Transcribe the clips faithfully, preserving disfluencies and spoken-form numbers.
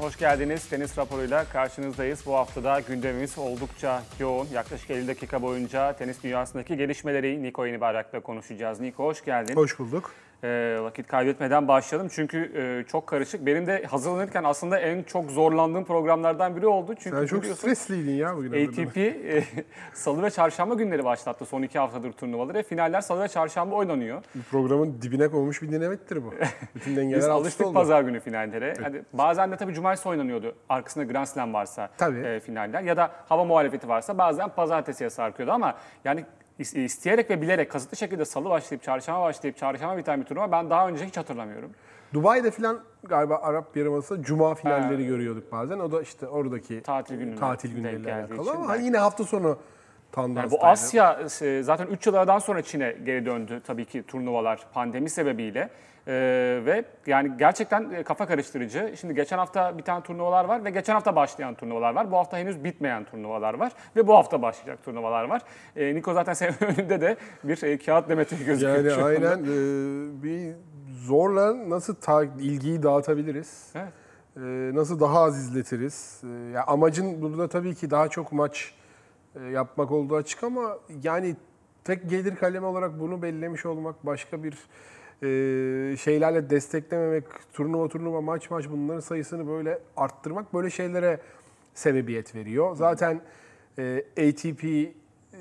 Hoş geldiniz. Tenis raporuyla karşınızdayız. Bu haftada gündemimiz oldukça yoğun. Yaklaşık elli dakika boyunca tenis dünyasındaki gelişmeleri Niko Yenibayrak'la konuşacağız. Niko hoş geldin. Hoş bulduk. E, vakit kaybetmeden başlayalım çünkü e, çok karışık. Benim de hazırlanırken aslında en çok zorlandığım programlardan biri oldu. Çünkü Sen çok stresliydin ya bugün. A T P e, salı ve çarşamba günleri başlattı son iki haftadır turnuvaları. Finaller salı ve çarşamba oynanıyor. Bu programın dibine konmuş bir dinamiktir bu. Bütün dengeler Biz alt üst alıştık oldu. pazar günü finallere. Hadi bazen de tabii cumartesi oynanıyordu. Arkasında Grand Slam varsa e, finaller. Ya da hava muhalefeti varsa bazen pazartesiye sarkıyordu ama yani isteyerek ve bilerek kasıtlı şekilde salı başlayıp çarşamba başlayıp çarşamba biten bir turnuva ben daha önce hiç hatırlamıyorum. Dubai'de falan galiba Arap Yarımadası'nda cuma finalleri ha. görüyorduk bazen. O da işte oradaki tatil gününe tatil günleriyle alakalı ama belki. yine hafta sonu yani bu Asya zaten üç yıllardan sonra Çin'e geri döndü tabii ki turnuvalar pandemi sebebiyle. Ee, ve yani gerçekten kafa karıştırıcı. Şimdi geçen hafta biten turnuvalar var ve geçen hafta başlayan turnuvalar var. Bu hafta henüz bitmeyen turnuvalar var ve bu hafta başlayacak turnuvalar var. Ee, Niko zaten senin önünde de bir e, kağıt demeti gözüküyor. Yani aynen e, bir zorla nasıl ta, ilgiyi dağıtabiliriz? Evet. E, nasıl daha az izletiriz? E, ya amacın burada tabii ki daha çok maç e, yapmak olduğu açık ama yani tek gelir kalemi olarak bunu belirlemiş olmak başka bir Ee, şeylerle desteklememek, turnuva turnuva maç maç bunların sayısını böyle arttırmak böyle şeylere sebebiyet veriyor. Zaten e, A T P, e,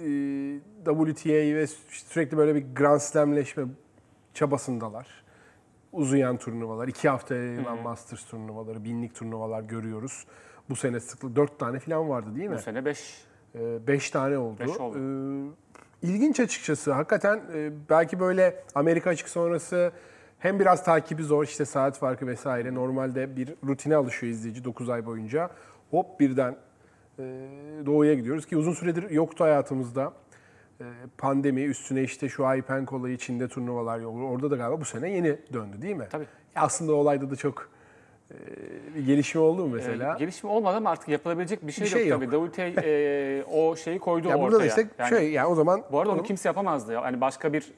W T A ve sürekli böyle bir Grand Slam'leşme çabasındalar. Uzayan turnuvalar, iki haftaya yayılan Masters turnuvaları, binlik turnuvalar görüyoruz. Bu sene sıklıkla dört tane falan vardı değil mi? Bu sene beş. Ee, beş tane oldu. Beş oldu. Ee, İlginç açıkçası. Hakikaten e, belki böyle Amerika açık sonrası hem biraz takibi zor, işte saat farkı vesaire. Normalde bir rutine alışıyor izleyici dokuz ay boyunca. Hop birden e, doğuya gidiyoruz ki uzun süredir yoktu hayatımızda. E, pandemi üstüne işte şu Aypen olayı, Çin'de turnuvalar yok. Orada da galiba bu sene yeni döndü değil mi? Tabii. Ya aslında olayda da çok bir gelişme oldu mu mesela? Ee, gelişme olmadı ama artık yapılabilecek bir şey, bir şey yok, yok tabii. W T A e, o şeyi koydu ya ortaya. Burada da işte yani, şey yani o zaman... Bu arada onu kimse yapamazdı. Yani başka bir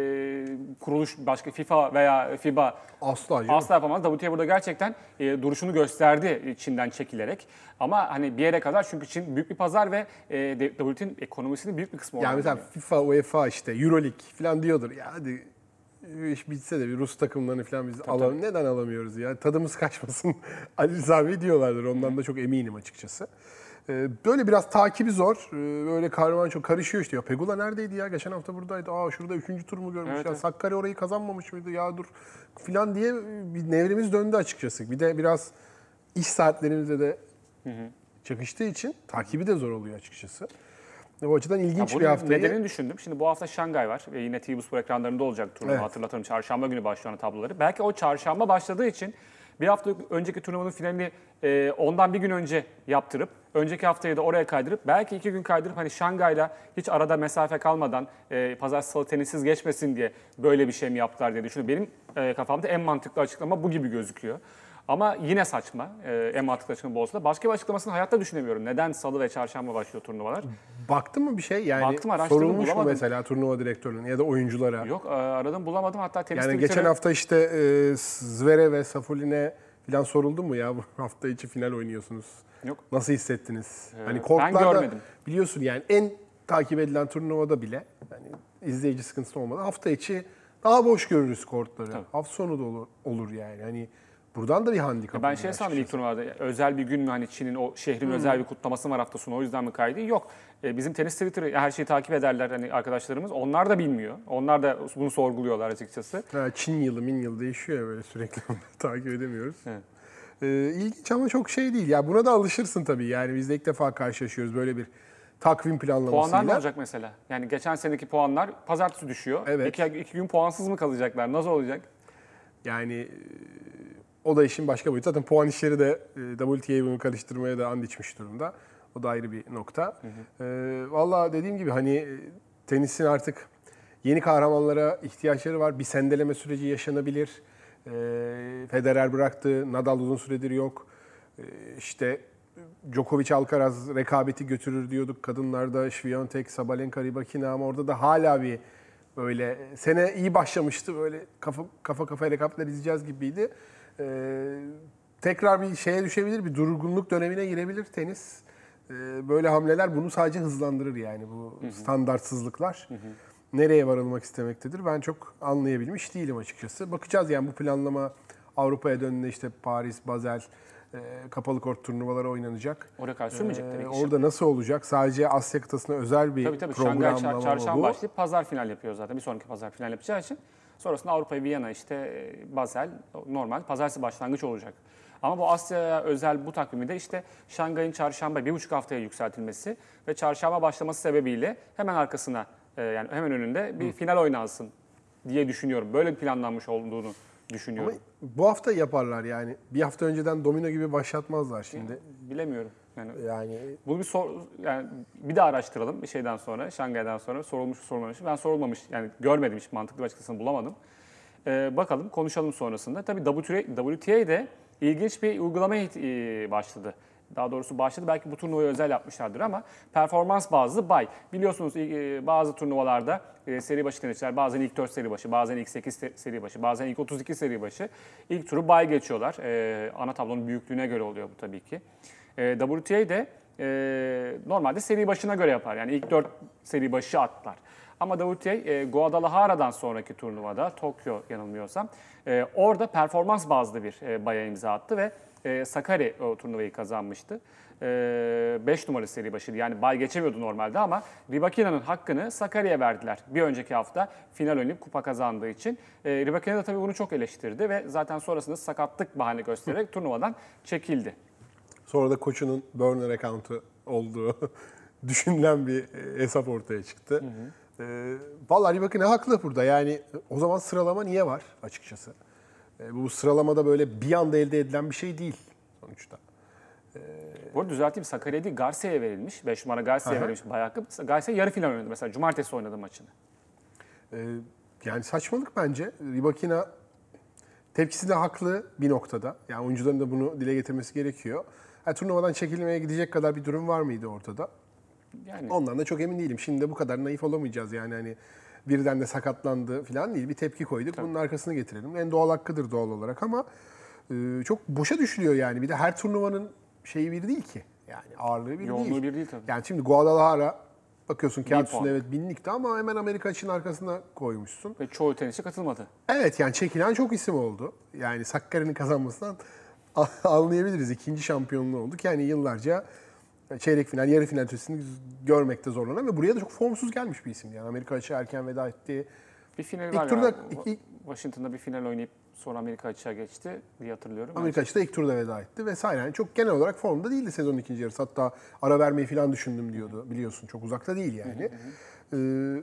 e, kuruluş, başka FIFA veya FIBA asla, asla yapamaz. W T A burada gerçekten e, duruşunu gösterdi Çin'den çekilerek. Ama hani bir yere kadar çünkü Çin büyük bir pazar ve e, W T A'nın ekonomisinin büyük bir kısmı yani mesela yani. FIFA, UEFA işte Euroleague falan diyordur. Ya hadi iş bitse de bir Rus takımlarını falan biz tabii, alalım. tabii. Neden alamıyoruz ya? Tadımız kaçmasın. Ali Rıza diyorlardır. Ondan da çok eminim açıkçası. Böyle biraz takibi zor. Böyle karman çok karışıyor işte. Ya Pegula neredeydi ya? Geçen hafta buradaydı. Aa şurada üçüncü tur mu görmüş? Evet, ya evet. Sakkari orayı kazanmamış mıydı? Ya dur falan diye bir nevrimiz döndü açıkçası. Bir de biraz iş saatlerimizde de hı hı. çakıştığı için takibi de zor oluyor açıkçası. O açıdan ilginç bir haftayı... Nedenini düşündüm. Şimdi bu hafta Şangay var ve yine T V Spor ekranlarında olacak turnuva. Evet. Hatırlatırım çarşamba günü başlayan tabloları. Belki o çarşamba başladığı için bir hafta önceki turnuvanın finalini e, ondan bir gün önce yaptırıp, önceki haftayı da oraya kaydırıp, belki iki gün kaydırıp hani Şangay'la hiç arada mesafe kalmadan e, pazartesi salı tenissiz geçmesin diye böyle bir şey mi yaptılar diye düşünüyorum. Benim e, kafamda en mantıklı açıklama bu gibi gözüküyor. Ama yine saçma. Ee, en mantıklı açıklama bu olsa da. Başka bir açıklamasını hayatta düşünemiyorum. Neden salı ve çarşamba başlıyor turnuvalar? Baktın mı bir şey? Yani Baktım, araştırdım, sorulmuş bulamadım. mu mesela turnuva direktörlüğüne ya da oyunculara? Yok, aradım bulamadım. Hatta tenis Yani Twitter'ı... geçen hafta işte e, Zverev ve Safulin'e falan soruldu mu ya bu hafta içi final oynuyorsunuz? Yok. Nasıl hissettiniz? Ee, hani ben görmedim. Biliyorsun yani en takip edilen turnuvada bile yani izleyici sıkıntısı olmadan hafta içi daha boş görürüz kortları. Tabii. Hafta sonu da olur, olur yani. Hani buradan da bir handikap. Ben şey sandım ilk turnuvada, özel bir gün mü hani Çin'in o şehrin hmm. özel bir kutlaması var hafta sonu o yüzden mi kaydı? Yok. Ee, bizim tenis Twitter'ı her şeyi takip ederler hani arkadaşlarımız. Onlar da bilmiyor. Onlar da bunu sorguluyorlar açıkçası. Ha, Çin yılı, min yılı değişiyor ya böyle sürekli takip edemiyoruz. Evet. Ee, ilginç ama çok şey değil. Ya buna da alışırsın tabii. Yani biz de ilk defa karşılaşıyoruz böyle bir takvim planlamasıyla. Puanlar ne olacak mesela? Yani geçen seneki puanlar pazartesi düşüyor. Evet. İki, iki gün puansız mı kalacaklar? Nasıl olacak? Yani o da işin başka boyutu. Zaten puan işleri de W T A bunu karıştırmaya da and içmiş durumda. O da ayrı bir nokta. Hı hı. Ee, Valla dediğim gibi hani tenisin artık yeni kahramanlara ihtiyaçları var. Bir sendeleme süreci yaşanabilir. Ee, Federer bıraktı. Nadal uzun süredir yok. Ee, işte Djokovic Alcaraz rekabeti götürür diyorduk. Kadınlarda Swiatek, Sabalenka, Rybakina ama orada da hala bir böyle sene iyi başlamıştı. Böyle kafa kafa kafaya rekabetler izleyeceğiz gibiydi. Ee, tekrar bir şeye düşebilir, bir durgunluk dönemine girebilir tenis. Ee, Böyle hamleler bunu sadece hızlandırır yani bu Hı hı. standartsızlıklar. Hı hı. Nereye varılmak istemektedir ben çok anlayabilmiş değilim açıkçası. Bakacağız yani bu planlama Avrupa'ya döndüğünde işte Paris, Basel, e, kapalı kort turnuvaları oynanacak. Oraya kadar sürmeyecekler. Ee, ilk işi. orada nasıl olacak? Sadece Asya kıtasına özel bir Tabii tabii. Şangay programlama çar- mı çarşamba bu? başlayıp pazar final yapıyor zaten. Bir sonraki pazar final yapacağı için. Sonrasında Avrupa, Viyana, işte e, Basel normal pazartesi başlangıç olacak. Ama bu Asya'ya özel bu takvimi de işte Şangay'ın çarşamba bir buçuk haftaya yükseltilmesi ve çarşamba başlaması sebebiyle hemen arkasına e, yani hemen önünde bir Hı. final oynansın diye düşünüyorum. Böyle bir planlanmış olduğunu düşünüyorum. Ama bu hafta yaparlar yani. Bir hafta önceden domino gibi başlatmazlar şimdi. Bilemiyorum. Yani Yani bunu bir sor, yani bir daha araştıralım bir şeyden sonra, Şangay'dan sonra sorulmuş sorulmamış. Ben sorulmamış yani görmedim hiç mantıklı bir açıklamasını bulamadım. Ee, bakalım konuşalım sonrasında. Tabii W T A'de ilginç bir uygulamaya e, başladı. Daha doğrusu başladı. Belki bu turnuvayı özel yapmışlardır ama performans bazlı bay. Biliyorsunuz e, bazı turnuvalarda e, seri başı tenisçiler bazen ilk dört seri başı, bazen ilk sekiz seri başı, bazen ilk otuz iki seri başı ilk turu bay geçiyorlar. E, ana tablonun büyüklüğüne göre oluyor bu tabii ki. E, W T A'de e, normalde seri başına göre yapar. Yani ilk dört seri başı atlar. Ama W T A e, Guadalajara'dan sonraki turnuvada, Tokyo yanılmıyorsam, e, orada performans bazlı bir e, baya imza attı ve e, Sakkari o turnuvayı kazanmıştı. beş numaralı seri başıydı. Yani bay geçemiyordu normalde ama Rybakina'nın hakkını Sakkari'ye verdiler. Bir önceki hafta final oynayıp kupa kazandığı için. E, Rybakina da tabii bunu çok eleştirdi ve zaten sonrasında sakatlık bahane göstererek turnuvadan çekildi. sonra da koçunun burner account'u olduğu düşünülen bir hesap ortaya çıktı. Hı hı. Ee, vallahi bakın ne haklı burada. Yani o zaman sıralama niye var açıkçası? Ee, bu sıralamada böyle bir anda elde edilen bir şey değil sonuçta. Ee, Bu arada düzelteyim, Sakkari'ye değil Garcia'ya verilmiş. beş numara Garcia'ya verilmiş bay hakkı. Garcia yarı final oynadı mesela. Cumartesi oynadı maçını. Ee, yani saçmalık bence. Rybakina tepkisi de haklı bir noktada. Yani oyuncuların da bunu dile getirmesi gerekiyor. Ha, turnuvadan çekilmeye gidecek kadar bir durum var mıydı ortada? Yani Ondan da çok emin değilim. Şimdi de bu kadar naif olamayacağız yani hani birden de sakatlandı falan değil. Bir tepki koyduk. Tabii. Bunun arkasını getirelim. En doğal hakkıdır doğal olarak ama e, çok boşa düşülüyor yani. Bir de her turnuvanın şeyi bir değil ki. Yani ağırlığı bir yoğunluğu değil. bir değil tabii. Yani şimdi Guadalajara bakıyorsun kağıt puan. üstünde evet binlikti ama hemen Amerika açının arkasına koymuşsun. Ve çoğu tenisçi katılmadı. Evet yani çekilen çok isim oldu. Yani Sakkari'nin kazanmasından anlayabiliriz. İkinci şampiyonluğu olduk. Yani yıllarca çeyrek final, yarı final ötesini görmekte zorlanan ve buraya da çok formsuz gelmiş bir isim. Yani Amerika açığı erken veda etti. Bir final İlk var turda- ya. ilk- Washington'da bir final oynayıp sonra Amerika açığa geçti diye hatırlıyorum. Amerika açığı da ilk turda veda etti vesaire. Yani çok genel olarak formda değildi sezonun ikinci yarısı. Hatta ara vermeyi falan düşündüm diyordu. Biliyorsun çok uzakta değil yani. Ee,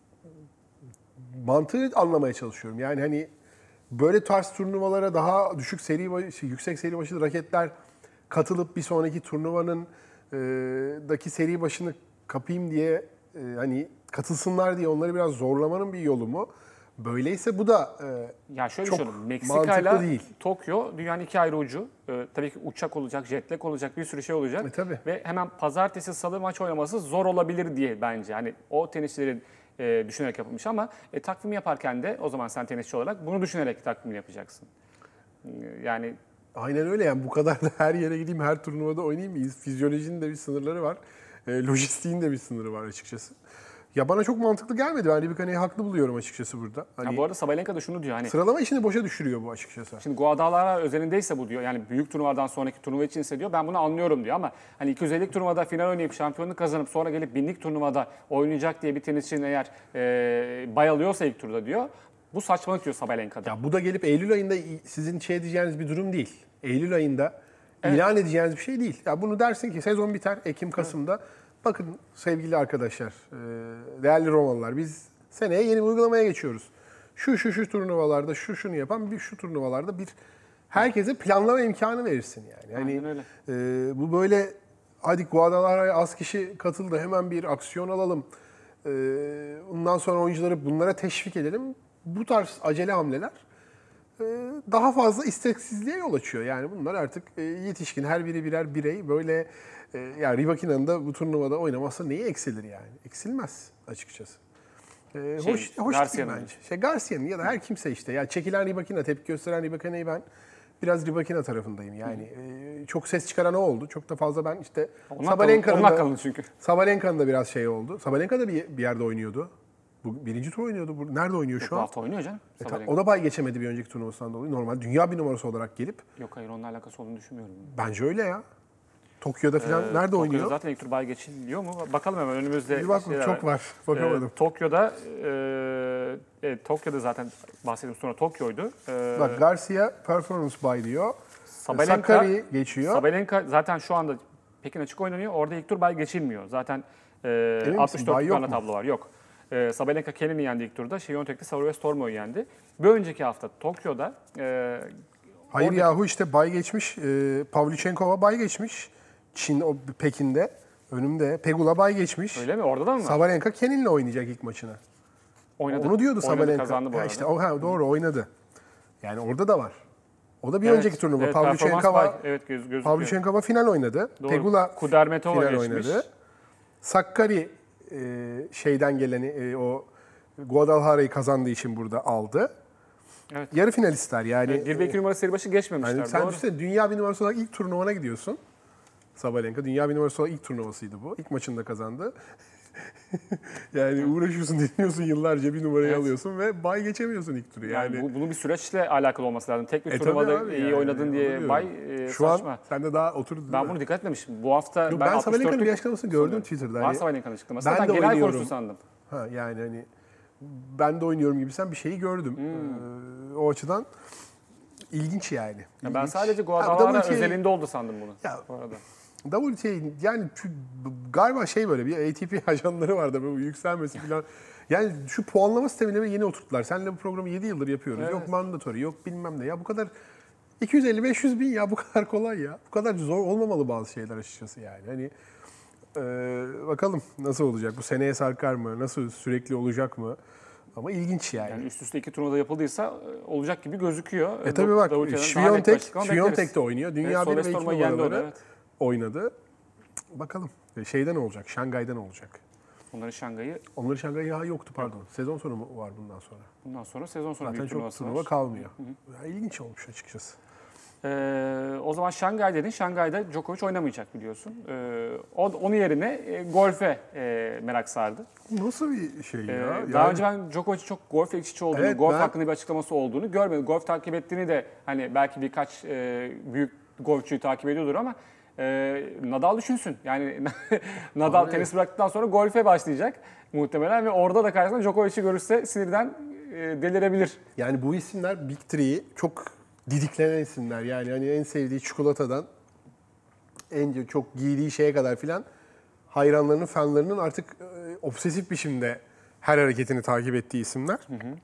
mantığı anlamaya çalışıyorum. Yani hani böyle tarz turnuvalara daha düşük seri başı, yüksek seri başlı raketler katılıp bir sonraki turnuvanın e, daki seri başını kapayım diye e, hani katılsınlar diye onları biraz zorlamanın bir yolu mu? Böyleyse bu da e, Ya şöyle çok düşünüyorum. mantıklı Meksika'yla değil. Tokyo dünyanın iki ayrı ucu. Ee, tabii ki uçak olacak, jetlag olacak, bir sürü şey olacak. E, tabii. Ve hemen pazartesi, salı maç oynaması zor olabilir diye bence. Hani o tenisçilerin e, düşünerek yapılmış ama e, takvim yaparken de o zaman sen tenisçi olarak bunu düşünerek takvim yapacaksın. Ee, Yani Aynen öyle yani bu kadar da her yere gideyim, her turnuvada oynayayım mı? Fizyolojinin de bir sınırları var. E, lojistiğin de bir sınırı var açıkçası. Ya bana çok mantıklı gelmedi. Ben Rybakina'yı haklı buluyorum açıkçası burada. Hani ya bu arada Sabalenka da şunu diyor hani sıralama işini boşa düşürüyor bu açıkçası. şimdi Guadalajara özelindeyse bu diyor. Yani büyük turnuvadan sonraki turnuva içinse diyor. Ben bunu anlıyorum diyor ama hani iki yüz ellilik turnuvada final oynayıp şampiyonluk kazanıp sonra gelip binlik turnuvada oynayacak diye bir tenisçinin eğer e, bay alıyorsa ilk turda diyor. Bu saçmalık diyor Sabalenka'da. Ya bu da gelip Eylül ayında sizin şey edeceğiniz bir durum değil. Eylül ayında ilan edeceğiniz bir şey değil. Ya bunu dersin ki sezon biter Ekim Kasım'da. Bakın sevgili arkadaşlar, e, değerli Romalılar biz seneye yeni bir uygulamaya geçiyoruz. Şu şu şu turnuvalarda şu şunu yapan bir şu turnuvalarda bir herkese planlama imkanı verirsin yani. Yani Aynen öyle. e, bu böyle hadi Guadalajara'ya az kişi katıldı hemen bir aksiyon alalım. E, bundan sonra oyuncuları bunlara teşvik edelim. Bu tarz acele hamleler e, daha fazla isteksizliğe yol açıyor. Yani bunlar artık e, yetişkin, her biri birer birey. Böyle e, yani Rybakina'nın da bu turnuvada oynaması neyi eksilir yani? Eksilmez açıkçası. E, Şey, hoş hoş değil Garcia'nın. bence. Şey, Garcia'nın ya da her kimse işte. Yani çekilen Rybakina, tepki gösteren Rybakina'yı ben biraz Rybakina tarafındayım. Yani e, çok ses çıkaran o oldu. Çok da fazla ben işte Onlar Sabalenka'nın onlar da, kalın çünkü. Sabalenka'nın da biraz şey oldu. Sabalenka da bir, bir yerde oynuyordu. Bu birinci tur oynuyordu. Bu, nerede oynuyor şu Bu an? hafta oynuyor canım. E, ta- Sabalenka. o da bay geçemedi bir önceki turnuvasından dolayı. Normal dünya bir numarası olarak gelip Yok hayır onunla alakası olduğunu düşünmüyorum. bence öyle ya. Tokyo'da falan Ee, nerede Tokyo'da oynuyor? zaten ilk tur bay geçiliyor mu? Bakalım hemen önümüzde Bir bak şeyler çok var. Bakamadım. Ee, Tokyo'da e, evet, Tokyo'da zaten bahsettiğim sonra Tokyo'ydu. Ee, Bak Garcia performance by diyor. Sabalenka, Sakkari geçiyor. Sabalenka zaten şu anda Pekin açık oynanıyor. Orada ilk tur bay geçilmiyor. Zaten e, misin? altmış Bay dört yok tane mu? tablo var. Yok. E, Sabalenka Kenin'i yendi ilk turda. Şiyontek'te Saruve Stormo'yu yendi. Bir önceki hafta Tokyo'da e, Hayır Oradaki- yahu işte bay geçmiş. E, Pavlyuchenkova bay geçmiş. Çin o Pekin'de. Önümde. Pegula bay geçmiş. öyle mi? Orada da mı var? Sabalenka Kenin'le oynayacak ilk maçını. Oynadı. Onu diyordu Oynadı, Sabalenka. kazandı bu Ha arada. işte o ha, doğru oynadı. Yani orada da var. O da bir Evet, önceki turnuva. evet, performans Pavlyuchenkova bay- evet, göz, gözüküyor. Pavlyuchenkova final oynadı. Doğru. Pegula Kudermetova final geçmiş. oynadı. Sakkari e, şeyden geleni e, o Guadaljara'yı kazandığı için burada aldı. Evet. Yarı finalistler yani. Evet, bir ve iki numara seri başı geçmemişler. Yani sen doğru. düşünsene dünya bir numarası olarak ilk turnuvana gidiyorsun. Sabalenka dünya bir numarası olarak ilk turnuvasıydı bu. İlk maçında kazandı. Yani uğraşıyorsun, dinliyorsun yıllarca bir numarayı Evet. alıyorsun ve bay geçemiyorsun ilk turu. Yani, Yani, bu, bunun bir süreçle alakalı olması lazım. Tek bir E tabii turnuvada abi iyi yani, oynadın onu diye diyorum. bay e, Şu saçma. an sen de daha oturdu değil Ben mi? bunu dikkat etmemiştim. Bu hafta Yok, ben ben Sabalenka'nın altmış dörtlük bir açıklamasını gördüm sanıyorum. Twitter'da. Var Hani Sabalenka'nın açıklaması. ben Ben, de ben genel oynuyorum. konusu sandım. Ha, yani hani ben de oynuyorum gibi sen bir şeyi gördüm. Hmm. Ee, o açıdan ilginç yani. Ya ben İlginç. sadece Ha, Guadalajara W T A özelinde oldu sandım bunu. Ya, Bu arada. W T A yani şu, galiba şey böyle bir A T P ajanları vardı bu yükselmesi falan. Yani şu puanlama sistemine yeni oturttular. Seninle bu programı yedi yıldır yapıyoruz. Evet. Yok mandatory, yok bilmem ne. Ya bu kadar iki yüz elli beş yüz bin ya bu kadar kolay ya. Bu kadar zor olmamalı bazı şeyler açıkçası yani. Hani e, bakalım nasıl olacak? Bu seneye sarkar mı? Nasıl sürekli olacak mı? Ama ilginç yani. Yani üst üste iki turnuvada yapıldıysa e, olacak gibi gözüküyor. E tabii bak Davutoğlu'ndan daha net bir Şviyontek, açıklama Şviyontek bekleriz. de oynuyor. Dünya Evet, bir ve Soles iki Torma yendi o da, numaraları evet. oynadı. Bakalım. E, Şeyden olacak, Şangay'dan olacak. Onların Şangay'ı Onların Şangay ya yoktu pardon. Sezon sonu mu var bundan sonra? bundan sonra sezon sonu Zaten büyük çok turnuvası turnuva var. kalmıyor. Ya, ilginç olmuş açıkçası. Ee, o zaman Şangay dedin. Şangay'da Djokovic oynamayacak biliyorsun. Ee, o, onun yerine e, golfe e, merak sardı. Bu nasıl bir şey Ee, ya? Daha Yani- önce ben Djokovic'in çok golfle iç içe olduğunu, Evet, golf ben- hakkında bir açıklaması olduğunu görmedim. Golf takip ettiğini de hani belki birkaç e, büyük golfçüyü takip ediyordur ama e, Nadal düşünsün. Yani Nadal Abi- tenis bıraktıktan sonra golfe başlayacak muhtemelen ve orada da karşısında Djokovic'i görürse sinirden e, delirebilir. Yani bu isimler Big Three'yi çok didiklenen isimler. Yani hani en sevdiği çikolatadan en çok giydiği şeye kadar filan hayranlarının, fanlarının artık e, obsesif biçimde her hareketini takip ettiği isimler.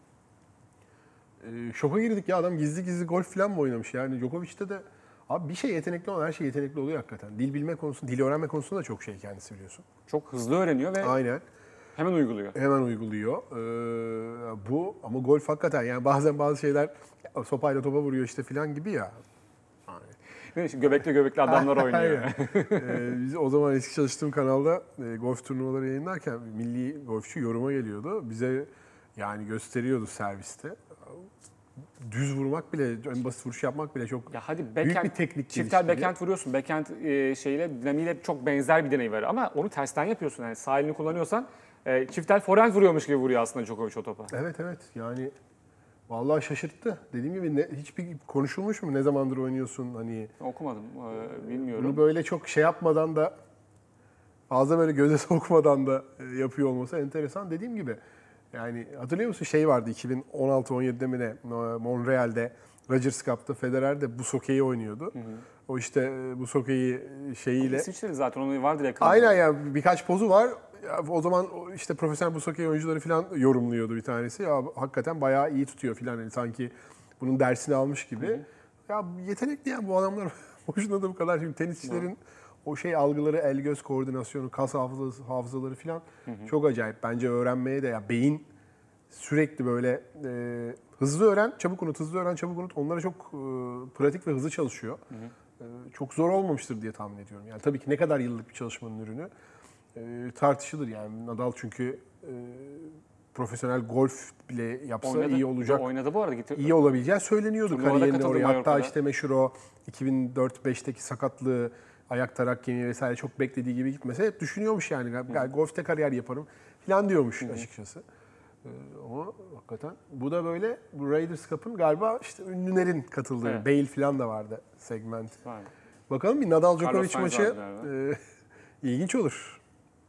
E, şoka girdik ya adam gizli gizli golf falan mı oynamış yani Djokovic'te de abi bir şey yetenekli olan her şey yetenekli oluyor hakikaten. Dil bilme konusunda, dil öğrenme konusunda da çok şey kendisi biliyorsun. Çok hızlı öğreniyor ve Aynen. hemen uyguluyor. Hemen uyguluyor. Ee, bu ama golf hakikaten yani bazen bazı şeyler ya, sopayla topa vuruyor işte filan gibi ya. Değil mi? Şimdi göbekli göbekli adamlar oynuyor. Aynen. Ee, biz o zaman eski çalıştığım kanalda e, golf turnuvaları yayınlarken milli golfçü yoruma geliyordu. Bize yani gösteriyordu serviste. Düz vurmak bile, en basit vuruş yapmak bile çok Ya hadi büyük backhand, bir teknik çiftel geliştiriyor. backhand vuruyorsun. Backhand e, şeyle, dinamiğiyle çok benzer bir deney var ama onu tersten yapıyorsun. Yani sağ elini kullanıyorsan e, çiftel forehand vuruyormuş gibi vuruyor aslında Djokovic o topa. Evet evet yani vallahi şaşırttı. Dediğim gibi ne, hiçbir konuşulmuş mu ne zamandır oynuyorsun hani Okumadım, e, bilmiyorum. bunu böyle çok şey yapmadan da fazla böyle göze sokmadan da e, yapıyor olması enteresan. Dediğim gibi yani hatırlıyor musun şey vardı iki bin on altı on yedide mi ne Montreal'de Rogers Cup'ta Federer de buz hokeyi oynuyordu. Hı hı. O işte e, buz hokeyi şeyiyle. İsviçre'de zaten onun vardır yakında. Aynen yani birkaç pozu var. Ya, o zaman işte profesyonel buz hokeyi oyuncuları falan yorumluyordu bir tanesi. Ya hakikaten bayağı iyi tutuyor falan hani sanki bunun dersini almış gibi. Hı hı. Ya yetenekli yani bu adamlar boşuna da bu kadar. Şimdi tenisçilerin hı. o şey algıları, el göz koordinasyonu, kas hafızası, hafızaları falan hı hı. çok acayip. Bence öğrenmeye de ya beyin sürekli böyle e, hızlı öğren, çabuk unut, hızlı öğren, çabuk unut. Onlara çok e, pratik ve hızlı çalışıyor. Hı hı. E, çok zor olmamıştır diye tahmin ediyorum. Yani tabii ki ne kadar yıllık bir çalışmanın ürünü e, tartışılır yani. Nadal çünkü e, profesyonel golf bile yapsa Oynadı. iyi olacak. Oynadı bu arada. Gitti. İyi olabileceği söyleniyordu Turnuvada kariyerine katıldı oraya. Hatta Mallorca'da. işte meşhur o iki bin dört beşteki sakatlığı, ayak tarak kemiği vesaire çok beklediği gibi gitmese hep düşünüyormuş yani. yani golfte kariyer yaparım falan diyormuş açıkçası. Ee, ama hakikaten bu da böyle bu Raiders Cup'ın galiba işte ünlülerin katıldığı, Evet. Bale falan da vardı segment. Var. Bakalım bir Nadal Carlos Djokovic Sainz maçı vardı e, ilginç olur.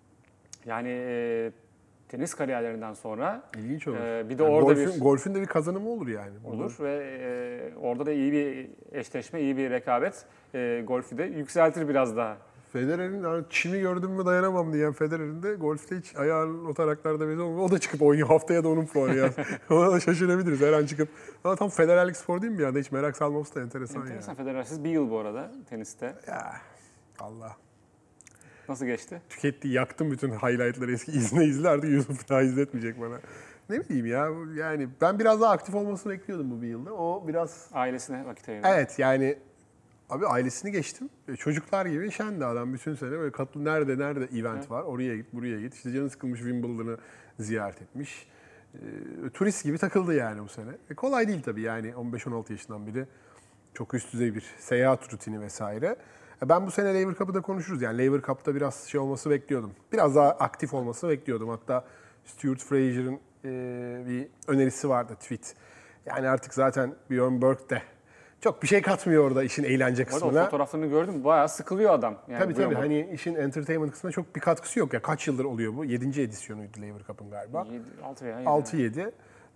Yani e, tenis kariyerlerinden sonra İlginç olur. e, bir de Yani orada golfün, bir golfün de bir kazanımı olur yani. olur ve e, orada da iyi bir eşleşme, iyi bir rekabet e, golfü de yükseltir biraz daha. Federer'in yani çimi gördüm mü dayanamam diyen Federer'in de golfte hiç ayağının o taraklarda belli olmuyor. O da çıkıp oynuyor. Haftaya da onun puanı ya. Ona da şaşırabiliriz her an çıkıp. Ama tam Federer'lik spor değil mi bir anda? Hiç merak salmaması da enteresan, Enteresan. yani. Federer'siz bir yıl bu arada teniste. Ya Allah. Nasıl geçti? Tüketti, yaktım bütün highlightları eski izle izle artık Yusuf daha izletmeyecek bana. Ne bileyim ya yani ben biraz daha aktif olmasını bekliyordum bu bir yılda. O biraz Ailesine vakit ayırdı. evet yani abi ailesini geçtim. E, Çocuklar gibi şendi adam bütün sene böyle katlı nerede nerede event Evet. var. Oraya git, buraya git. İşte canı sıkılmış Wimbledon'ı ziyaret etmiş. E, turist gibi takıldı yani bu sene. E, kolay değil tabii yani on beş on altı yaşından biri çok üst düzey bir seyahat rutini vesaire. E, ben bu sene Laver Cup'ı da konuşuruz. Yani Laver Cup'ta biraz şey olması bekliyordum. Biraz daha aktif olması bekliyordum. Hatta Stuart Frazier'ın e, bir önerisi vardı tweet. Yani artık zaten Björn Borg de çok bir şey katmıyor orada işin eğlence Bu arada o kısmına. fotoğraflarını gördüm. Bayağı sıkılıyor adam. Yani Tabii bu tabii yıl- hani işin entertainment kısmına çok bir katkısı yok ya. Kaç yıldır oluyor bu? yedinci edisyonuydu Laver Cup'ın galiba. Yedi- altı veya yedi. altı yedi.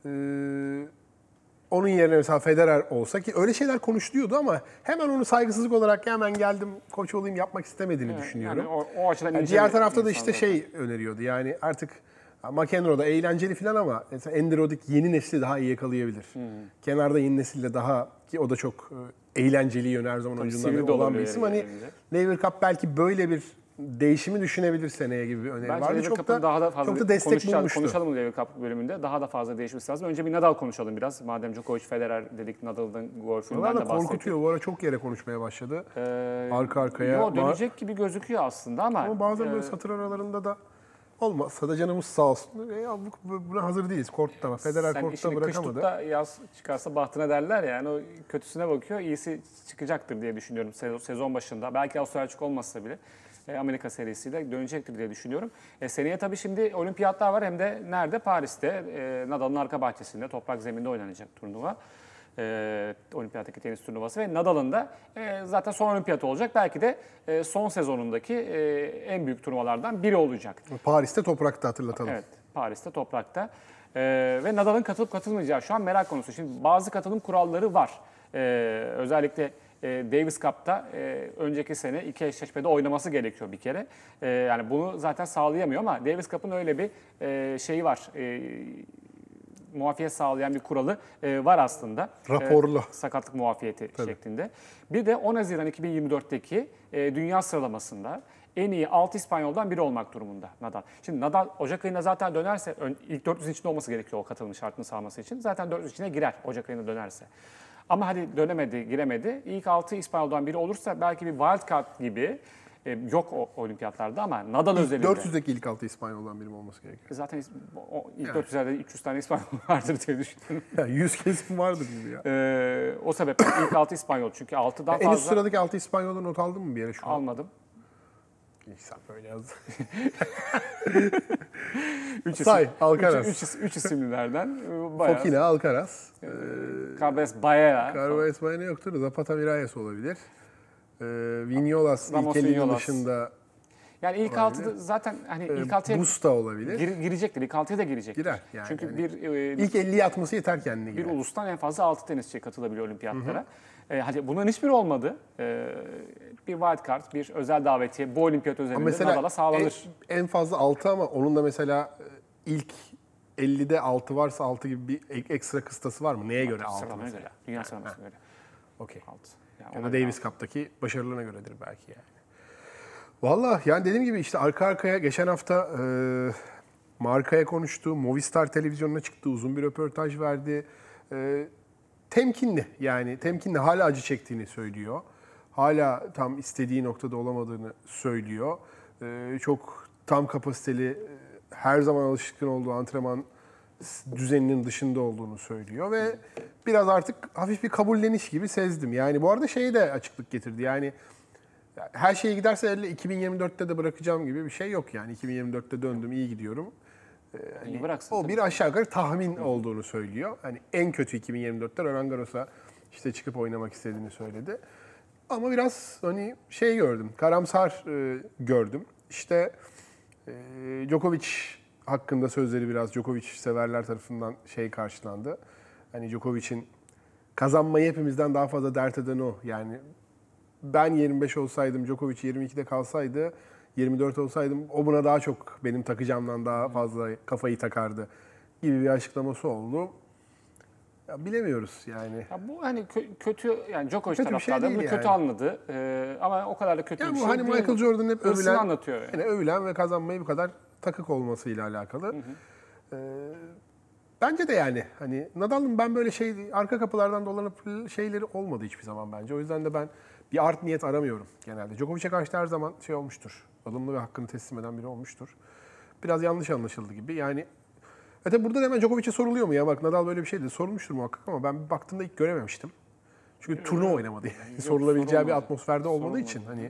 Ee, onun yerine mesela Federer olsa ki öyle şeyler konuşuluyordu ama hemen onu saygısızlık olarak hemen geldim koç olayım yapmak istemediğini Evet, düşünüyorum. Yani o, o açıdan Yani ince diğer bir tarafta da insan işte zaten. şey öneriyordu yani artık McEnroe'da eğlenceli falan ama mesela Andy Roddick yeni nesli daha iyi yakalayabilir. Hmm. Kenarda yeni nesilde daha ki o da çok e, eğlenceli yönü her zaman oyunculardan sivri de olan bir olabiliyor isim. yeri Hani gelince. Laver Cup belki böyle bir değişimi düşünebilir seneye gibi bir öneri Bence vardı. Laver Çok Cup'ın da, daha da fazla çok da destek konuşacağız- bulmuştu. konuşalım Laver Cup bölümünde. Daha da fazla değişmesi lazım. Önce bir Nadal konuşalım biraz. Madem Djokovic, Federer dedik, Nadal'ın golfünden Onlar de da bahsettik. korkutuyor. Bu ara çok yere konuşmaya başladı. Ee, Arka arkaya. Yo, dönecek gibi gözüküyor aslında ama, Ama bazen e, böyle satır aralarında da olmazsa da canımız sağ olsun. E ya bu- buna hazır değiliz. Kortta Federer sen kortta işini kış bırakamadı. tut da yaz çıkarsa bahtına derler ya. Yani o kötüsüne bakıyor, iyisi çıkacaktır diye düşünüyorum sezon, sezon başında. Belki Avustralya açık olmazsa bile e, Amerika serisiyle dönecektir diye düşünüyorum. E, seneye tabii şimdi olimpiyatlar var, hem de nerede? Paris'te, e, Nadal'ın arka bahçesinde, toprak zeminde oynanacak turnuva. E, olimpiyattaki tenis turnuvası ve Nadal'ın da e, zaten son olimpiyat olacak. Belki de e, son sezonundaki e, en büyük turnuvalardan biri olacak. Paris'te toprakta hatırlatalım. Evet, Paris'te, toprakta. Ee, ve Nadal'ın katılıp katılmayacağı şu an merak konusu. Şimdi bazı katılım kuralları var. Ee, özellikle e, Davis Cup'ta e, önceki sene iki eşleşmede oynaması gerekiyor bir kere. Ee, yani bunu zaten sağlayamıyor ama Davis Cup'ın öyle bir e, şeyi var. E, muafiyet sağlayan bir kuralı e, var aslında. Raporlu. E, sakatlık muafiyeti şeklinde. Bir de on Haziran iki bin yirmi dörtteki e, dünya sıralamasında en iyi altı İspanyol'dan biri olmak durumunda Nadal. Şimdi Nadal Ocak ayında zaten dönerse, ön- ilk dört yüz içinde olması gerekiyor o katılım şartını sağlaması için. Zaten dört yüz içine girer Ocak ayında dönerse. Ama hadi dönemedi, giremedi. İlk altı İspanyol'dan biri olursa belki bir wild card gibi e, yok o olimpiyatlarda ama Nadal özelinde. dört yüzdeki ilk altı İspanyol'dan birim olması gerekiyor. Zaten is- o ilk Yani. dört yüzlerde üç yüz tane İspanyol vardır diye düşünüyorum. Ya yüz kesim vardır gibi ya. Ee, o sebeple ilk altı İspanyol, çünkü altıdan en üst fazla sıradaki altı İspanyol'da not aldın mı bir yere şu an? almadım. İyi, sen böyle yazdın. Üç Say, isim, Alcaraz. Üç, üç, is- üç isimlilerden e, bayağı. Fokina, Alcaraz. Ee, Carles Baera. Carvalho ne yoktur. Zapata Miralles olabilir. Ee, Vinyolas Ramos ilk ellinin Vinyolas. dışında Yani ilk olabilir. altıda zaten hani e, ilk altıya Busta olabilir. gir, girecektir. İlk altıya da girecektir. Girer yani. Çünkü Hani bir e, İlk elliye atması yeter kendine bir girer. ulustan en fazla altı tenisçi katılabiliyor olimpiyatlara. E, hadi bunların hiçbiri olmadı. E, bir wild card, bir özel davetiye bu olimpiyat Ama özelinde mesela Nadal'a sağlanır. En, en fazla altı ama onun da mesela e, ilk ellide altı varsa altı gibi bir ek- ekstra kıstası var mı? Neye göre altı Sıralamaya mesela? göre, dünya sıralamasına göre. Okey. altı. Yani Ya ona da göre Davis Cup'taki başarılarına göredir belki yani. Valla yani dediğim gibi işte arka arkaya geçen hafta e, markaya konuştu. Movistar televizyonuna çıktı. Uzun bir röportaj verdi. E, temkinli yani temkinli hala acı çektiğini söylüyor. Hala tam istediği noktada olamadığını söylüyor. E, çok tam kapasiteli, e, her zaman alışkın olduğu antrenman düzeninin dışında olduğunu söylüyor ve biraz artık hafif bir kabulleniş gibi sezdim. Yani bu arada şeye de açıklık getirdi. Yani her şey giderse elle iki bin yirmi dörtte de bırakacağım gibi bir şey yok yani. iki bin yirmi dörtte döndüm, iyi gidiyorum. İyi bıraksın. O tabii. bir aşağı yukarı tahmin olduğunu söylüyor. Hani en kötü iki bin yirmi dörtte Roland Garros'a işte çıkıp oynamak istediğini söyledi. Ama biraz hani şey gördüm, karamsar e, gördüm. İşte e, Djokovic hakkında sözleri biraz Djokovic severler tarafından şey karşılandı. Hani Djokovic'in kazanmayı hepimizden daha fazla dert eden o. Yani ben yirmi beş olsaydım, Djokovic yirmi ikide kalsaydı, yirmi dört olsaydım o buna daha çok benim takacağımdan daha fazla kafayı takardı gibi bir açıklaması oldu. Ya bilemiyoruz yani. Ya bu hani kö- kötü yani Djokovic Kötü bir şey taraftarı değil bunu kötü yani. anladı. Ee, ama o kadar da kötü Ya bir bu şey hani değil. Michael Jordan hep Hırsını övülen, anlatıyor yani. yani övülen ve kazanmayı bu kadar takık olmasıyla alakalı. Ee, bence de yani hani Nadal'ın ben böyle şey arka kapılardan dolanıp şeyleri olmadı hiçbir zaman bence. O yüzden de ben bir art niyet aramıyorum genelde. Djokovic'e karşı da her zaman şey olmuştur. Alımlı ve hakkını teslim eden biri olmuştur. Biraz yanlış anlaşıldı gibi. Yani zaten burada da hemen Djokovic'e soruluyor mu ya? Bak Nadal böyle bir şeydi. Sorulmuştur muhakkak ama ben baktığımda ilk görememiştim. Çünkü turnuva oynamadı yani. Yok, Sorulabileceği bir sorulmadı. atmosferde olmadığı Sorulmadı. için hani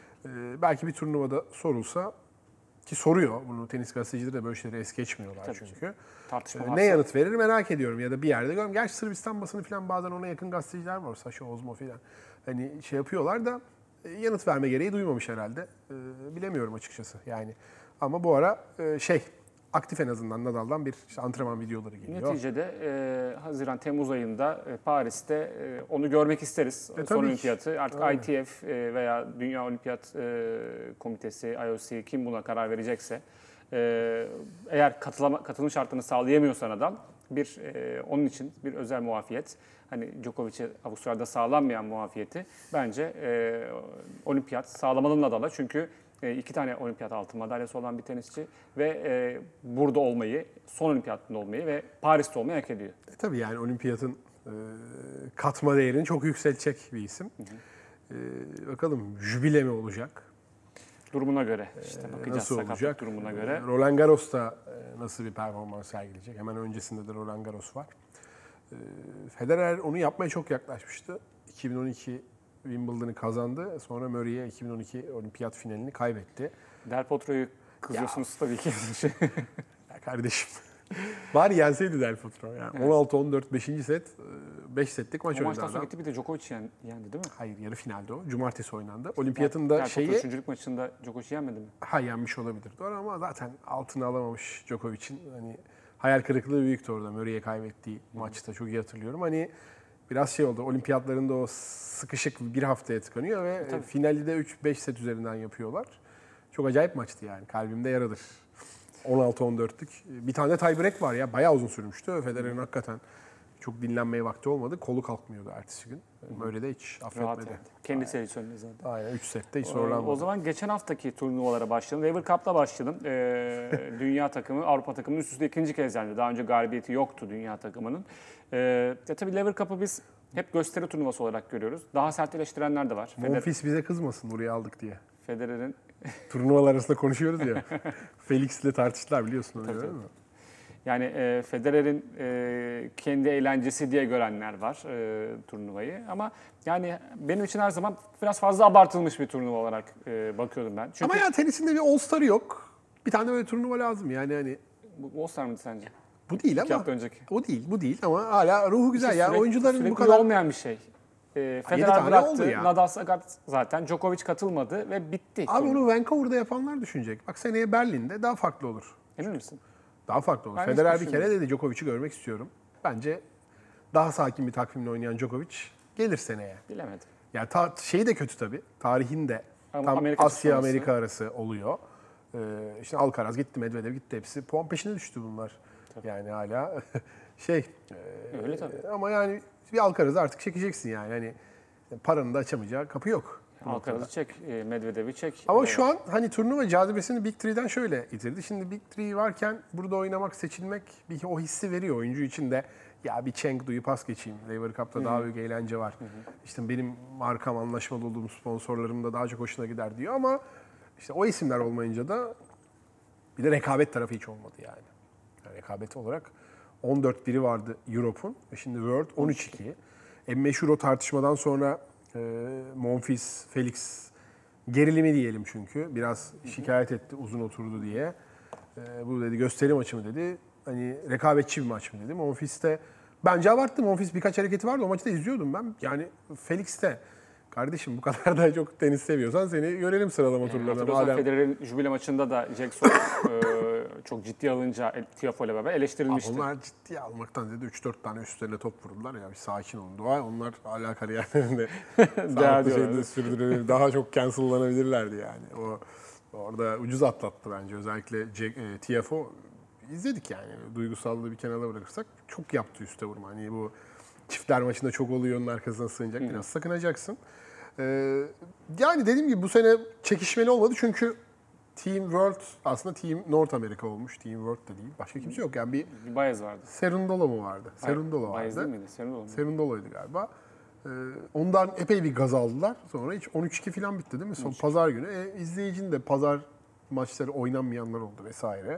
e, belki bir turnuvada sorulsa ki soruyor. Bunu tenis gazetecileri de böyle şeyleri es geçmiyorlar Tabii çünkü. Tartışma E, varsa. ne yanıt verir merak ediyorum ya da bir yerde görüyorum. Gerçi Sırbistan basını falan bazen ona yakın gazeteciler var. Saşa Ozmo falan. Hani şey yapıyorlar da e, yanıt verme gereği duymamış herhalde. E, bilemiyorum açıkçası yani. Ama bu ara e, şey aktif en azından Nadal'dan bir işte antrenman videoları geliyor. Neticede e, Haziran-Temmuz ayında e, Paris'te e, onu görmek isteriz. E, tabii Son ki. olimpiyatı. Artık Aynen. I T F e, veya Dünya Olimpiyat e, Komitesi, I O C kim buna karar verecekse e, eğer katılama, katılım şartını sağlayamıyorsa Nadal bir e, onun için bir özel muafiyet. Hani Djokovic'e Avustralya'da sağlanmayan muafiyeti bence e, olimpiyat sağlamalı Nadal'a. Çünkü e, iki tane olimpiyat altın madalyası olan bir tenisçi ve e, burada olmayı, son olimpiyatta olmayı ve Paris'te olmayı hak ediyor. E, tabii yani olimpiyatın e, katma değerini çok yükseltecek bir isim. E, bakalım jübile mi olacak? Durumuna göre işte E, bakacağız nasıl sakatlık olacak? durumuna E, göre. Roland Garros'ta e, nasıl bir performans sergileyecek? Hemen öncesinde de Roland Garros var. E, Federer onu yapmaya çok yaklaşmıştı. iki bin on iki Wimbledon'ı kazandı. Sonra Murray'e iki bin on iki olimpiyat finalini kaybetti. Del Potro'yu kızıyorsunuz tabii ki. Şey. Ya kardeşim. Bari yenseydi Del Potro. Yani on altı on dört beşinci set, beş setlik maç O oynadı maçtan sonra adam. gitti bir de Djokovic yen- yendi değil mi? Hayır, yarı finalde o. Cumartesi oynandı. Olimpiyatın da Del Potro şeyi üçüncülük maçında Djokovic yenmedi mi? ha yenmiş olabilir. Doğru ama zaten altını alamamış Djokovic'in. Hani hayal kırıklığı büyüktü orada. Murray'e kaybettiği maçta çok iyi hatırlıyorum. Hani biraz şey oldu. Olimpiyatlarında o sıkışık bir haftaya tıkanıyor ve Tabii. finali de üç beş set üzerinden yapıyorlar. Çok acayip maçtı yani. Kalbimde yaradır. on altı on dörtlük. Bir tane de tiebreak var ya. Bayağı uzun sürmüştü. Federer'in hakikaten çok dinlenmeye vakti olmadı. Kolu kalkmıyordu ertesi gün. Böyle de hiç Rahat affetmedi. yendi. Kendi serisi önünde zaten. Aynen üç sette hiç O, zorlanmadı. o zaman geçen haftaki turnuvalara başlayalım. Lever Cup'la başlayalım. Ee, dünya takımı, Avrupa takımının üst üste ikinci kez yendi. Daha önce galibiyeti yoktu dünya takımının. Ee, ya tabii Lever Cup'ı biz hep gösteri turnuvası olarak görüyoruz. Daha sert eleştirenler de var. Feder- Monfils bize kızmasın buraya aldık diye. Federer'in Turnuvalar arasında konuşuyoruz ya. Felix'le tartıştılar biliyorsun onu, Tabii, değil tabii. mi? yani e, Federer'in e, kendi eğlencesi diye görenler var e, turnuvayı. Ama yani benim için her zaman biraz fazla abartılmış bir turnuva olarak e, bakıyordum ben. Çünkü Ama ya tenisinde bir All-Star'ı yok. Bir tane böyle turnuva lazım yani hani. bu All-Star mıydı sence? Bu değil İki ama. hafta önceki. O değil, bu değil ama hala ruhu güzel. Ya Sürekli- oyuncuların sürekli bu kadar olmayan bir şey. E, yedi Federer tane bıraktı, oldu ya. Nadal sakat zaten. Djokovic katılmadı ve bitti. Abi turnuva. onu Vancouver'da yapanlar düşünecek. Bak seneye Berlin'de daha farklı olur. Emin misin? Daha farklı olur. Ben hiç Federer bir kere düşünmüyorum. dedi Djokovic'i görmek istiyorum. Bence daha sakin bir takvimle oynayan Djokovic gelir seneye. Bilemedim. Yani ta, şeyi de kötü tabii. Tarihinde Ama tam Amerika Asya sonrası. Amerika arası oluyor. Ee, işte Alcaraz gitti, Medvedev gitti hepsi. Puan peşine düştü bunlar. Yani hala şey e, Öyle tabii. ama yani bir Alcaraz'ı artık çekeceksin yani. Hani paranın da açamayacağı kapı yok. Alcaraz'ı çek, e, Medvedev'i çek. Ama E, şu an hani turnuva cazibesini Big Three'den şöyle yitirdi. Şimdi Big Three varken burada oynamak, seçilmek bir o hissi veriyor oyuncu için de. Ya bir Chengdu'yu pas geçeyim. Lever Cup'ta daha büyük eğlence var. İşte benim markam, anlaşmalı olduğum sponsorlarım da daha çok hoşuna gider diyor ama işte o isimler olmayınca da bir de rekabet tarafı hiç olmadı yani. Yani rekabet olarak on dört biri vardı Europe'un. E şimdi World on üç iki. En meşhur o tartışmadan sonra e, Monfils, Felix gerilimi diyelim çünkü. Biraz şikayet etti uzun oturdu diye. E, bu dedi gösteri maçı mı dedi. Hani rekabetçi bir maç mı dedi. Monfils de bence abarttı. Monfils birkaç hareketi vardı. O maçı da izliyordum ben. Yani Felix de kardeşim bu kadar da çok tenis seviyorsan seni görelim sıralama turlarına. Hatırlıyorsan Madem... Federer'in jübile maçında da Jackson e, çok ciddi alınca Tiafoe ile beraber eleştirilmişti. Onlar ciddiye almaktan dedi üç dört tane üstlerine top vurdular ya bir sakin olun. Dua onlar hala kariyerlerinde sağlıklı şekilde sürdürülebilir. Daha çok cancellanabilirlerdi yani. O orada ucuz atlattı bence özellikle Jack, e, Tiafoe. İzledik yani duygusallığı bir kenara bırakırsak çok yaptı üste vurma. Hani bu çiftler maçında çok oluyor onun arkasına sığınacak biraz Hı. sakınacaksın. Ee, yani dediğim gibi bu sene çekişmeli olmadı çünkü Team World aslında Team North America olmuş. Team World da değil. Başka kimse yok. Yani bir bir Baez vardı. Serundolo mu vardı? Serundolo vardı. Baez değil miydi? Serundolo mu? Serundolo'ydu galiba. Ee, ondan epey bir gaz aldılar. Sonra hiç on üç iki falan bitti değil mi? Son pazar günü. E, izleyicinin de pazar maçları oynanmayanlar oldu vesaire.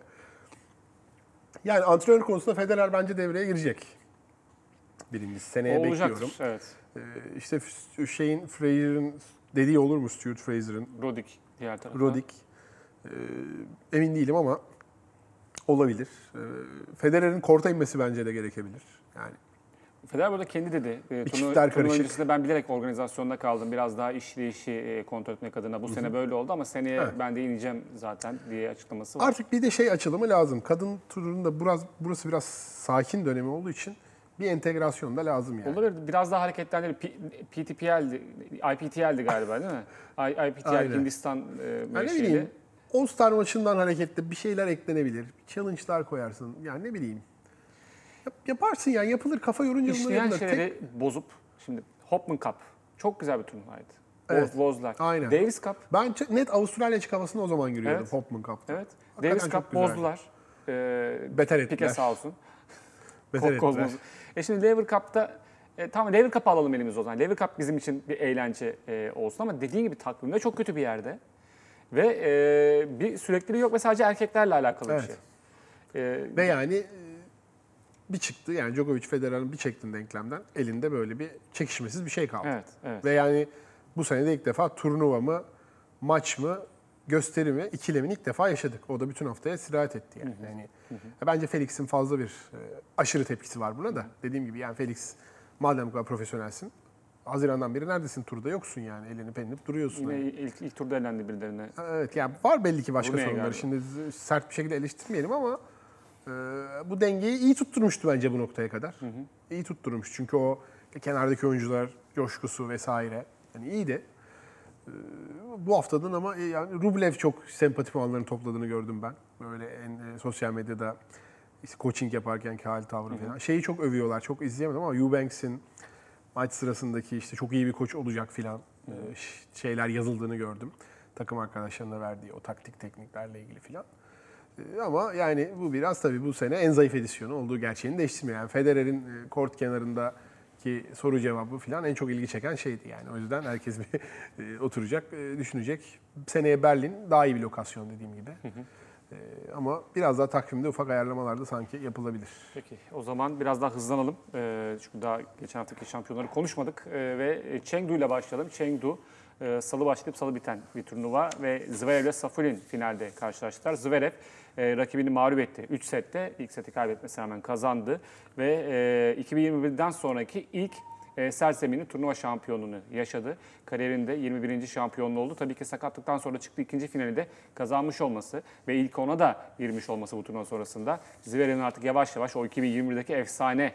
Yani antrenör konusunda Federer bence devreye girecek. Birincisi seneye olacaktır, bekliyorum. Evet. Ee, işte şeyin Fraser'ın dediği olur mu Stuart Fraser'ın? Roddick diğer tarafta. Roddick. Ee, emin değilim ama olabilir. Ee, Federer'in korta inmesi bence de gerekebilir. Yani Federer burada kendi dedi. E, Bir turnu, çiftler turnu karışık. öncesinde ben bilerek organizasyonda kaldım. Biraz daha işleyişi e, kontrol etmek adına. Bu sene böyle oldu ama seneye Evet. ben de ineceğim zaten diye açıklaması var. artık bir de şey açılımı lazım. Kadın turunda biraz, burası biraz sakin dönemi olduğu için bir entegrasyon da lazım yani. Olabilir. Biraz daha hareketlendir. P T P L'di, I P T L'di galiba değil mi? I P T L Aynen. Hindistan e, Yani ne menşeli. bileyim All-Star maçından hareketle bir şeyler eklenebilir. Challenge'lar koyarsın. Yani ne bileyim. Yap, yaparsın yani yapılır. Kafa yorunca bunları İşleyen yapılır. şeyleri Tek- bozup, şimdi Hopman Cup çok güzel bir turnuvaydı. Evet. Boz, Bozlar. Aynen. Davis Cup, Ben ç- net Avustralya açık havasını o zaman görüyordum Evet. Hopman Cup'ta. evet. Hakikaten Davis çok Cup güzeldi. bozdular. Ee, Beter Pike ettiler. sağ olsun. Beter ettiler. Kozmos. E şimdi Lever Cup'ta e, tamam Lever Cup'ı alalım elimize o zaman. Lever Cup bizim için bir eğlence e, olsun ama dediğin gibi takvimde çok kötü bir yerde. Ve e, bir sürekliliği yok ve sadece erkeklerle alakalı Evet. bir şey. E, Ve yani e, bir çıktı yani Djokovic Federer'in bir çektin denklemden elinde böyle bir çekişmesiz bir şey kaldı. evet, evet. Ve yani bu sene de ilk defa turnuva mı, maç mı, gösteri mi, ikilemini ilk defa yaşadık. O da bütün haftaya sirayet etti yani. yani bence Felix'in fazla bir e, aşırı tepkisi var buna da. Dediğim gibi yani Felix madem bu kadar profesyonelsin, Haziran'dan beri neredesin turda yoksun yani elini penilip duruyorsun. Yine Yani. ilk, ilk turda elendi birilerine. Evet yani var belli ki başka Bu neye sorunları. galiba? Şimdi sert bir şekilde eleştirmeyelim ama e, bu dengeyi iyi tutturmuştu bence bu noktaya kadar. Hı hı. İyi tutturmuş çünkü o kenardaki oyuncular coşkusu vesaire yani iyiydi. E, bu haftadan ama e, yani Rublev çok sempati puanlarını topladığını gördüm ben. Böyle en, e, sosyal medyada işte coaching yaparkenki hal tavrı falan. Hı hı. Şeyi çok övüyorlar. Çok izleyemedim ama Eubanks'in maç sırasındaki işte çok iyi bir koç olacak filan e, şeyler yazıldığını gördüm. Takım arkadaşlarına verdiği o taktik tekniklerle ilgili filan. E, ama yani bu biraz tabii bu sene en zayıf edisyonu olduğu gerçeğini değiştirmiyor. Yani Federer'in e, kort kenarındaki soru cevabı filan en çok ilgi çeken şeydi yani. O yüzden herkes bir e, oturacak, e, düşünecek. Seneye Berlin daha iyi bir lokasyon dediğim gibi. Hı hı. E, ama biraz daha takvimde ufak ayarlamalar da sanki yapılabilir. Peki o zaman biraz daha hızlanalım. Ee, çünkü daha geçen haftaki şampiyonları konuşmadık. Ee, ve Chengdu ile başlayalım. Chengdu e, salı başlayıp salı biten bir turnuva ve Zverev ile Safulin finalde karşılaştılar. Zverev e, rakibini mağlup etti. üç sette ilk seti kaybetmesine rağmen kazandı ve e, iki bin yirmi birden sonraki ilk E, Serseminin turnuva şampiyonluğunu yaşadı. Kariyerinde yirmi birinci şampiyonluğu oldu. Tabii ki sakatlıktan sonra çıktığı ikinci finali de kazanmış olması ve ilk ona da girmiş olması bu turnuva sonrasında Zverev'in artık yavaş yavaş o iki bin yirmi birdeki efsane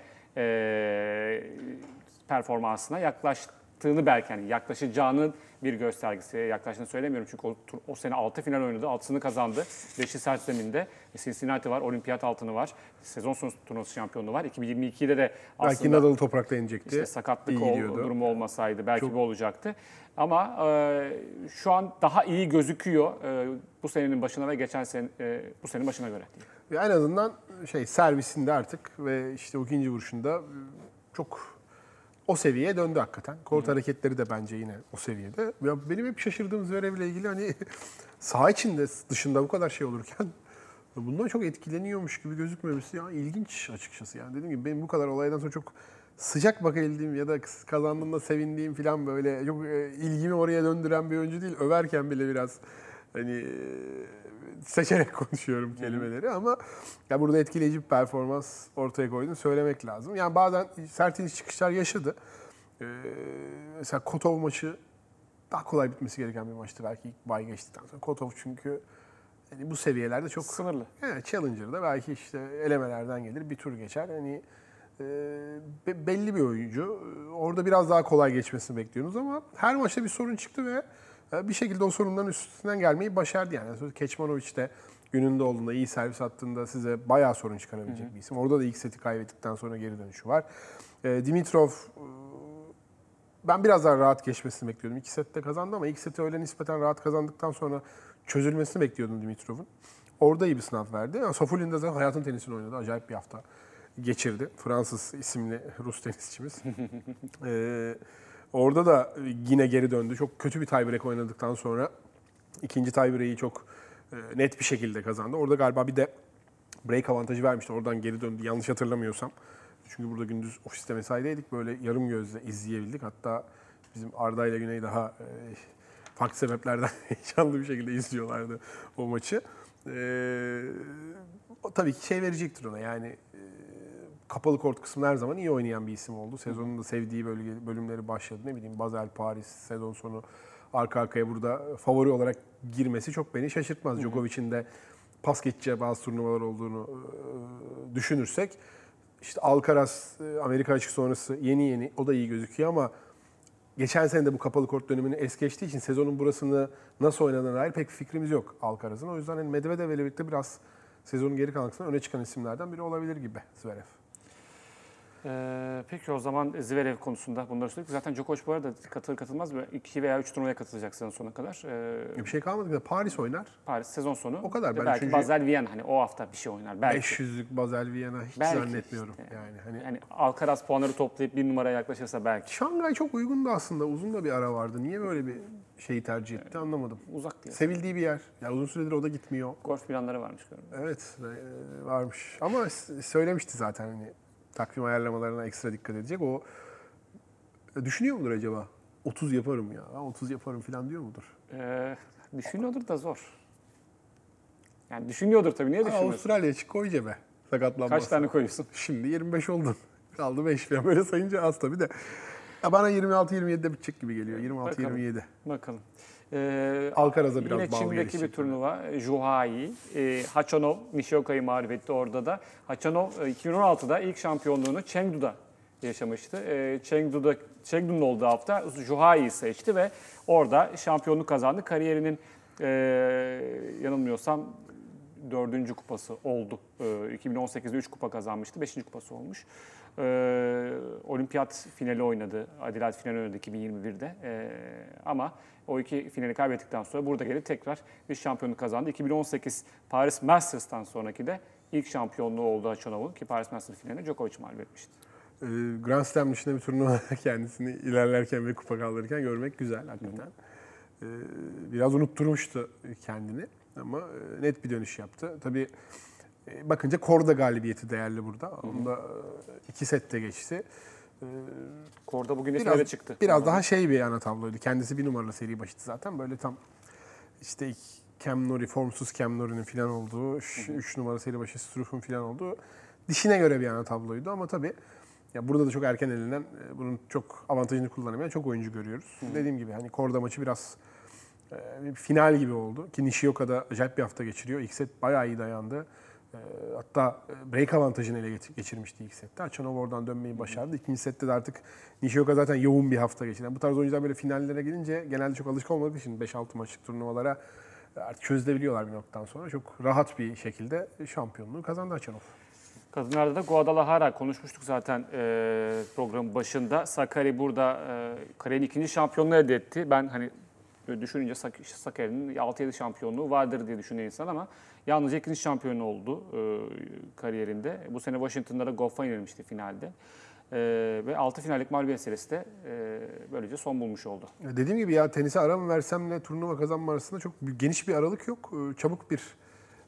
e, performansına yaklaştığını belki yani yaklaşacağının bir göstergesi. Yaklaştığını söylemiyorum çünkü o, o sene altı final oynadı. altısını kazandı. beşi sert zeminde. Cincinnati var, olimpiyat altını var. Sezon sonu turnuvası şampiyonluğu var. iki bin yirmi ikide de aslında belki Nadal'ı toprakta inecekti. işte sakatlık İyi ol, gidiyordu. durumu olmasaydı belki Çok... bu olacaktı. Ama e, şu an daha iyi gözüküyor e, bu senenin başına ve geçen sene e, bu senenin başına göre. En azından şey servisinde artık ve işte o ikinci vuruşunda çok o seviyeye döndü hakikaten. Kort Hı. hareketleri de bence yine o seviyede. Ya benim hep şaşırdığım Zverev'le ilgili hani saha içinde dışında bu kadar şey olurken Bundan çok etkileniyormuş gibi gözükmemesi ya ilginç açıkçası. Yani dediğim gibi benim bu kadar olaydan sonra çok sıcak bakabildiğim ya da kazandığımda sevindiğim falan böyle çok e, ilgimi oraya döndüren bir oyuncu değil. Överken bile biraz hani e, seçerek konuşuyorum kelimeleri ama ya burada etkileyici bir performans ortaya koyduğunu söylemek lazım. Yani bazen sert iniş çıkışlar yaşadı. Ee, mesela Kotov maçı daha kolay bitmesi gereken bir maçtı belki ilk bay geçtikten sonra. Kotov çünkü yani bu seviyelerde çok Sınırlı. Evet, Challenger'da belki işte elemelerden gelir bir tur geçer. Hani e, be- belli bir oyuncu. Orada biraz daha kolay geçmesini bekliyorsunuz ama her maçta bir sorun çıktı ve e, bir şekilde o sorunların üstünden gelmeyi başardı yani. Keçmanovic de gününde olduğunda, iyi servis attığında size bayağı sorun çıkarabilecek hı hı. bir isim. Orada da ilk seti kaybettikten sonra geri dönüşü var. E, Dimitrov ben biraz daha rahat geçmesini bekliyordum. İki sette kazandı ama ilk seti öyle nispeten rahat kazandıktan sonra çözülmesini bekliyordum Dimitrov'un. Orada iyi bir sınav verdi. Yani Safulin'de zaten hayatın tenisini oynadı. Acayip bir hafta geçirdi. Fransız isimli Rus tenisçimiz. ee, orada da yine geri döndü. Çok kötü bir tiebreak oynadıktan sonra ikinci tiebreak'i çok e, net bir şekilde kazandı. Orada galiba bir de break avantajı vermişti. Oradan geri döndü. Yanlış hatırlamıyorsam. Çünkü burada gündüz ofiste mesaideydik. Böyle yarım gözle izleyebildik. Hatta bizim Arda ile Güney daha e, farklı sebeplerden heyecanlı bir şekilde izliyorlardı o maçı. E, o tabii ki şey verecektir ona. Yani e, kapalı kort kısmında her zaman iyi oynayan bir isim oldu. Sezonun da sevdiği bölge, bölümleri başladı. Ne bileyim Basel, Paris, sezon sonu arka arkaya burada favori olarak girmesi çok beni şaşırtmaz. Djokovic'in de pas geçeceği bazı turnuvalar olduğunu e, düşünürsek işte Alcaraz Amerika açık sonrası yeni yeni o da iyi gözüküyor ama geçen sene de bu kapalı kort dönemini es geçtiği için sezonun burasını nasıl oynadığına dair pek fikrimiz yok Alcaraz'ın. O yüzden hani Medvedev'le birlikte biraz sezonun geri kalan kısmında öne çıkan isimlerden biri olabilir gibi Zverev. Ee, peki o zaman Zverev konusunda bunları söyledik. Zaten Djokovic bu arada katılır katılmaz mı? iki veya üç turnuvaya katılacak sezon sonuna kadar. Ee, Bir şey kalmadı ki Paris oynar. Paris sezon sonu. O kadar. Ve Ben belki üçüncü... Basel, Viyana hani o hafta bir şey oynar. Belki. beş yüzlük Basel, Viyana hiç Belki zannetmiyorum. işte. Yani hani Yani Alcaraz puanları toplayıp bir numaraya yaklaşırsa belki. Şangay çok uygundu aslında. Uzun da bir ara vardı. Niye böyle bir şeyi tercih etti anlamadım. Uzak diye. Sevildiği bir yer. Ya uzun süredir o da gitmiyor. Golf planları varmış galiba. Evet e, varmış. Ama s- söylemişti zaten hani takvim ayarlamalarına ekstra dikkat edecek. O e, düşünüyor mudur acaba? otuz yaparım ya. Ben otuz yaparım falan diyor mudur? Ee, düşünüyordur da zor. Yani düşünüyordur tabii. Niye Aa, düşünmüyorsun? Avustralya çık koy cebe. Sakatlanmaz. Kaç tane koyuyorsun? Şimdi yirmi beş oldun. Kaldı beş falan. Böyle sayınca az tabii de. Ya bana yirmi altı yirmi yedide bitecek gibi geliyor. yirmi altı yirmi yedi. Bakalım. Ee, Alcaraz'a biraz yine bağlı Çin'deki gelişecek bir turnuva. Zhuhai. E, Hachanov, Nishioka'yı mağlup etti orada da. Hachanov e, iki bin on altıda ilk şampiyonluğunu Chengdu'da yaşamıştı. E, Chengdu'da, Chengdu'nun olduğu hafta Zhuhai'yi seçti ve orada şampiyonluk kazandı. Kariyerinin e, yanılmıyorsam dördüncü kupası oldu. E, iki bin on sekizde üç kupa kazanmıştı. Beşinci kupası olmuş. Ee, olimpiyat finali oynadı. Adelaide finali oynadı iki bin yirmi birde. Ee, ama o iki finali kaybettikten sonra burada gelip tekrar bir şampiyonluk kazandı. iki bin on sekiz Paris Masters'tan sonraki de ilk şampiyonluğu oldu Hachanov'un ki Paris Masters finalini Djokovic mağlup etmişti. Ee, Grand Slam dışında bir turnuva kendisini ilerlerken ve kupa kaldırırken görmek güzel hakikaten. Ee, biraz unutturmuştu kendini ama e, net bir dönüş yaptı. Tabii e, bakınca Korda galibiyeti değerli burada. Onda e, iki sette geçti. Ee, Korda bugün de biraz, finale çıktı. biraz daha şey bir ana tabloydu. Kendisi bir numaralı seri başıydı zaten. Böyle tam işte ilk Cam Norrie, formsuz Cam Norrie'nin falan olduğu, üç numara seri başı Struff'un falan olduğu dişine göre bir ana tabloydu ama tabii ya burada da çok erken elinden e, bunun çok avantajını kullanamayan çok oyuncu görüyoruz. Hı. Dediğim gibi hani Korda maçı biraz e, bir final gibi oldu ki Nishioka'da acayip bir hafta geçiriyor. İlk set bayağı iyi dayandı. E, hatta break avantajını ele geçirmişti ilk sette. Hachanov oradan dönmeyi başardı. İkinci sette de artık Nishioka zaten yoğun bir hafta geçirdi. Yani bu tarz oyuncular böyle finallere gelince genelde çok alışık olmadığı için beş altı maçlık turnuvalara artık çözülebiliyorlar bir noktadan sonra. Çok rahat bir şekilde şampiyonluğu kazandı Hachanov. Kadınlarda da Guadalajara konuşmuştuk zaten e, programın başında. Sakkari burada e, kariyerin ikinci şampiyonluğu elde etti. Ben hani böyle düşününce Sak- Sakkari'nin altı yedi şampiyonluğu vardır diye düşünüyor insan ama yalnızca ikinci şampiyonu oldu e, kariyerinde. Bu sene Washington'da da Goff'a yenilmişti finalde. E, ve altı finallik mağlubiyet serisi de e, böylece son bulmuş oldu. Dediğim gibi ya tenise ara mı versemle turnuva kazanma arasında çok geniş bir aralık yok. Çabuk bir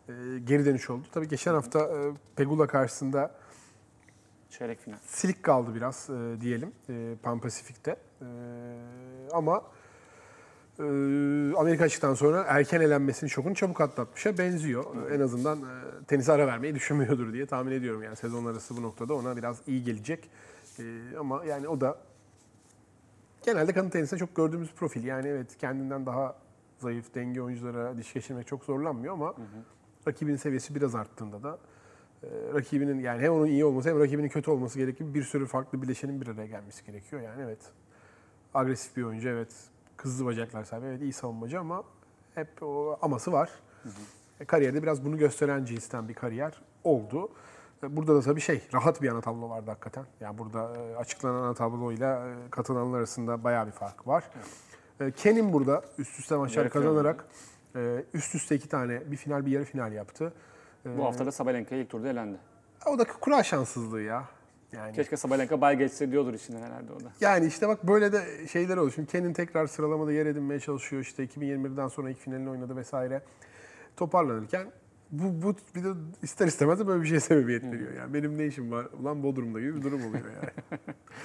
e, geri dönüş oldu. Tabii geçen hafta e, Pegula karşısında Çeyrek final. silik kaldı biraz e, diyelim e, Pan Pasifik'te. E, ama e, Amerika açıktan sonra erken elenmesinin şokunu çabuk atlatmışa benziyor. E, en azından e, tenise ara vermeyi düşünmüyordur diye tahmin ediyorum. Yani sezon arası bu noktada ona biraz iyi gelecek. E, ama yani o da genelde kadın tenisinde çok gördüğümüz profil. Yani evet kendinden daha zayıf denge oyunculara diş geçirmek çok zorlanmıyor ama hı hı. rakibinin seviyesi biraz arttığında da e, rakibinin yani hem onun iyi olması hem rakibinin kötü olması gerekir. Bir sürü farklı bileşenin bir araya gelmesi gerekiyor. Yani evet agresif bir oyuncu, evet hızlı bacaklar sahibi, evet iyi savunmacı ama hep o aması var. Hı hı. Kariyerde biraz bunu gösteren cinsten bir kariyer oldu. Burada da tabii şey, rahat bir ana tablo vardı hakikaten. Yani burada açıklanan ana tabloyla katılanlar arasında bayağı bir fark var. Evet. Ken'in burada üst üste maçlar Yarı kazanarak üst üste iki tane, bir final bir yarı final yaptı. Bu hafta da Sabalenka'ya ilk turda elendi. O da kura şanssızlığı ya. Yani. Keşke Sabalenka bay geçse diyordur içinden herhalde o da. Yani işte bak böyle de şeyler oluyor. Şimdi Ken'in tekrar sıralamada yer edinmeye çalışıyor. İşte iki bin yirmi birden sonra ilk finalini oynadı vesaire. Toparlanırken bu, bu bir de ister istemez de böyle bir şeye sebebiyet veriyor. Yani benim ne işim var? Ulan Bodrum'da gibi bir durum oluyor yani.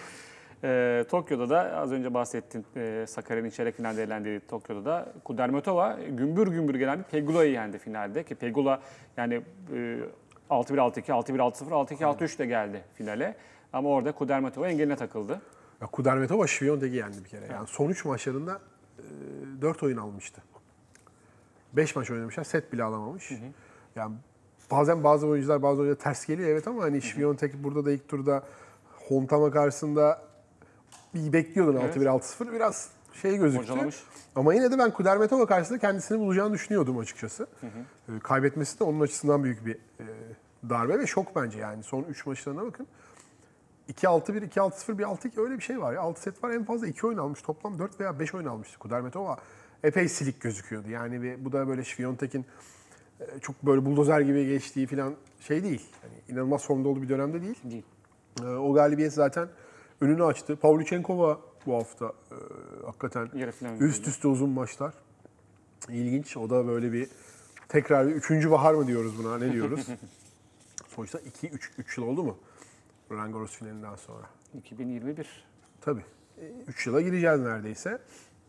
e, Tokyo'da da az önce bahsettin e, Sakarya'nın çeyrek finalde elendiği Tokyo'da da Kudermetova gümbür gümbür gelen bir Pegula'yı yendi finalde. Ki Pegula yani e, altı bir altı iki, altı bir altı sıfır, altı iki altı üç de geldi finale. Ama orada Kudermetova engeline takıldı. Ya Kudermetova Świątek'i yendi bir kere. Yani son üç maçlarında e, dört oyun almıştı. beş maç oynamışlar, set bile alamamış. Hı hı. Yani bazen bazı oyuncular bazı oyuncular ters geliyor evet ama hani Świątek burada da ilk turda Hontama karşısında bir bekliyordun evet. altı bir altı sıfır biraz şey gözüktü. Hocalamış. Ama yine de ben Kudermetova karşısında kendisini bulacağını düşünüyordum açıkçası. Hı hı. E, kaybetmesi de onun açısından büyük bir e, darbe ve şok bence yani. Son üç maçlarına bakın. iki altı bir, iki altı sıfır, bir altı iki öyle bir şey var ya. altı set var en fazla iki oyun almış. Toplam dört veya beş oyun almıştı Kudermetova. Epey silik gözüküyordu. Yani bir, bu da böyle Świątek'in çok böyle buldozer gibi geçtiği falan şey değil. Yani inanılmaz formda olduğu bir dönemde değil. Değil. O galibiyet zaten önünü açtı. Pavlyuchenkova bu hafta e, hakikaten üst üste uzun maçlar. İlginç. O da böyle bir tekrar bir üçüncü bahar mı diyoruz buna? Ne diyoruz? Sonuçta iki üç yıl oldu mu? Roland Garros finalinden sonra. iki bin yirmi bir. Tabii. üç yıla gireceğiz neredeyse.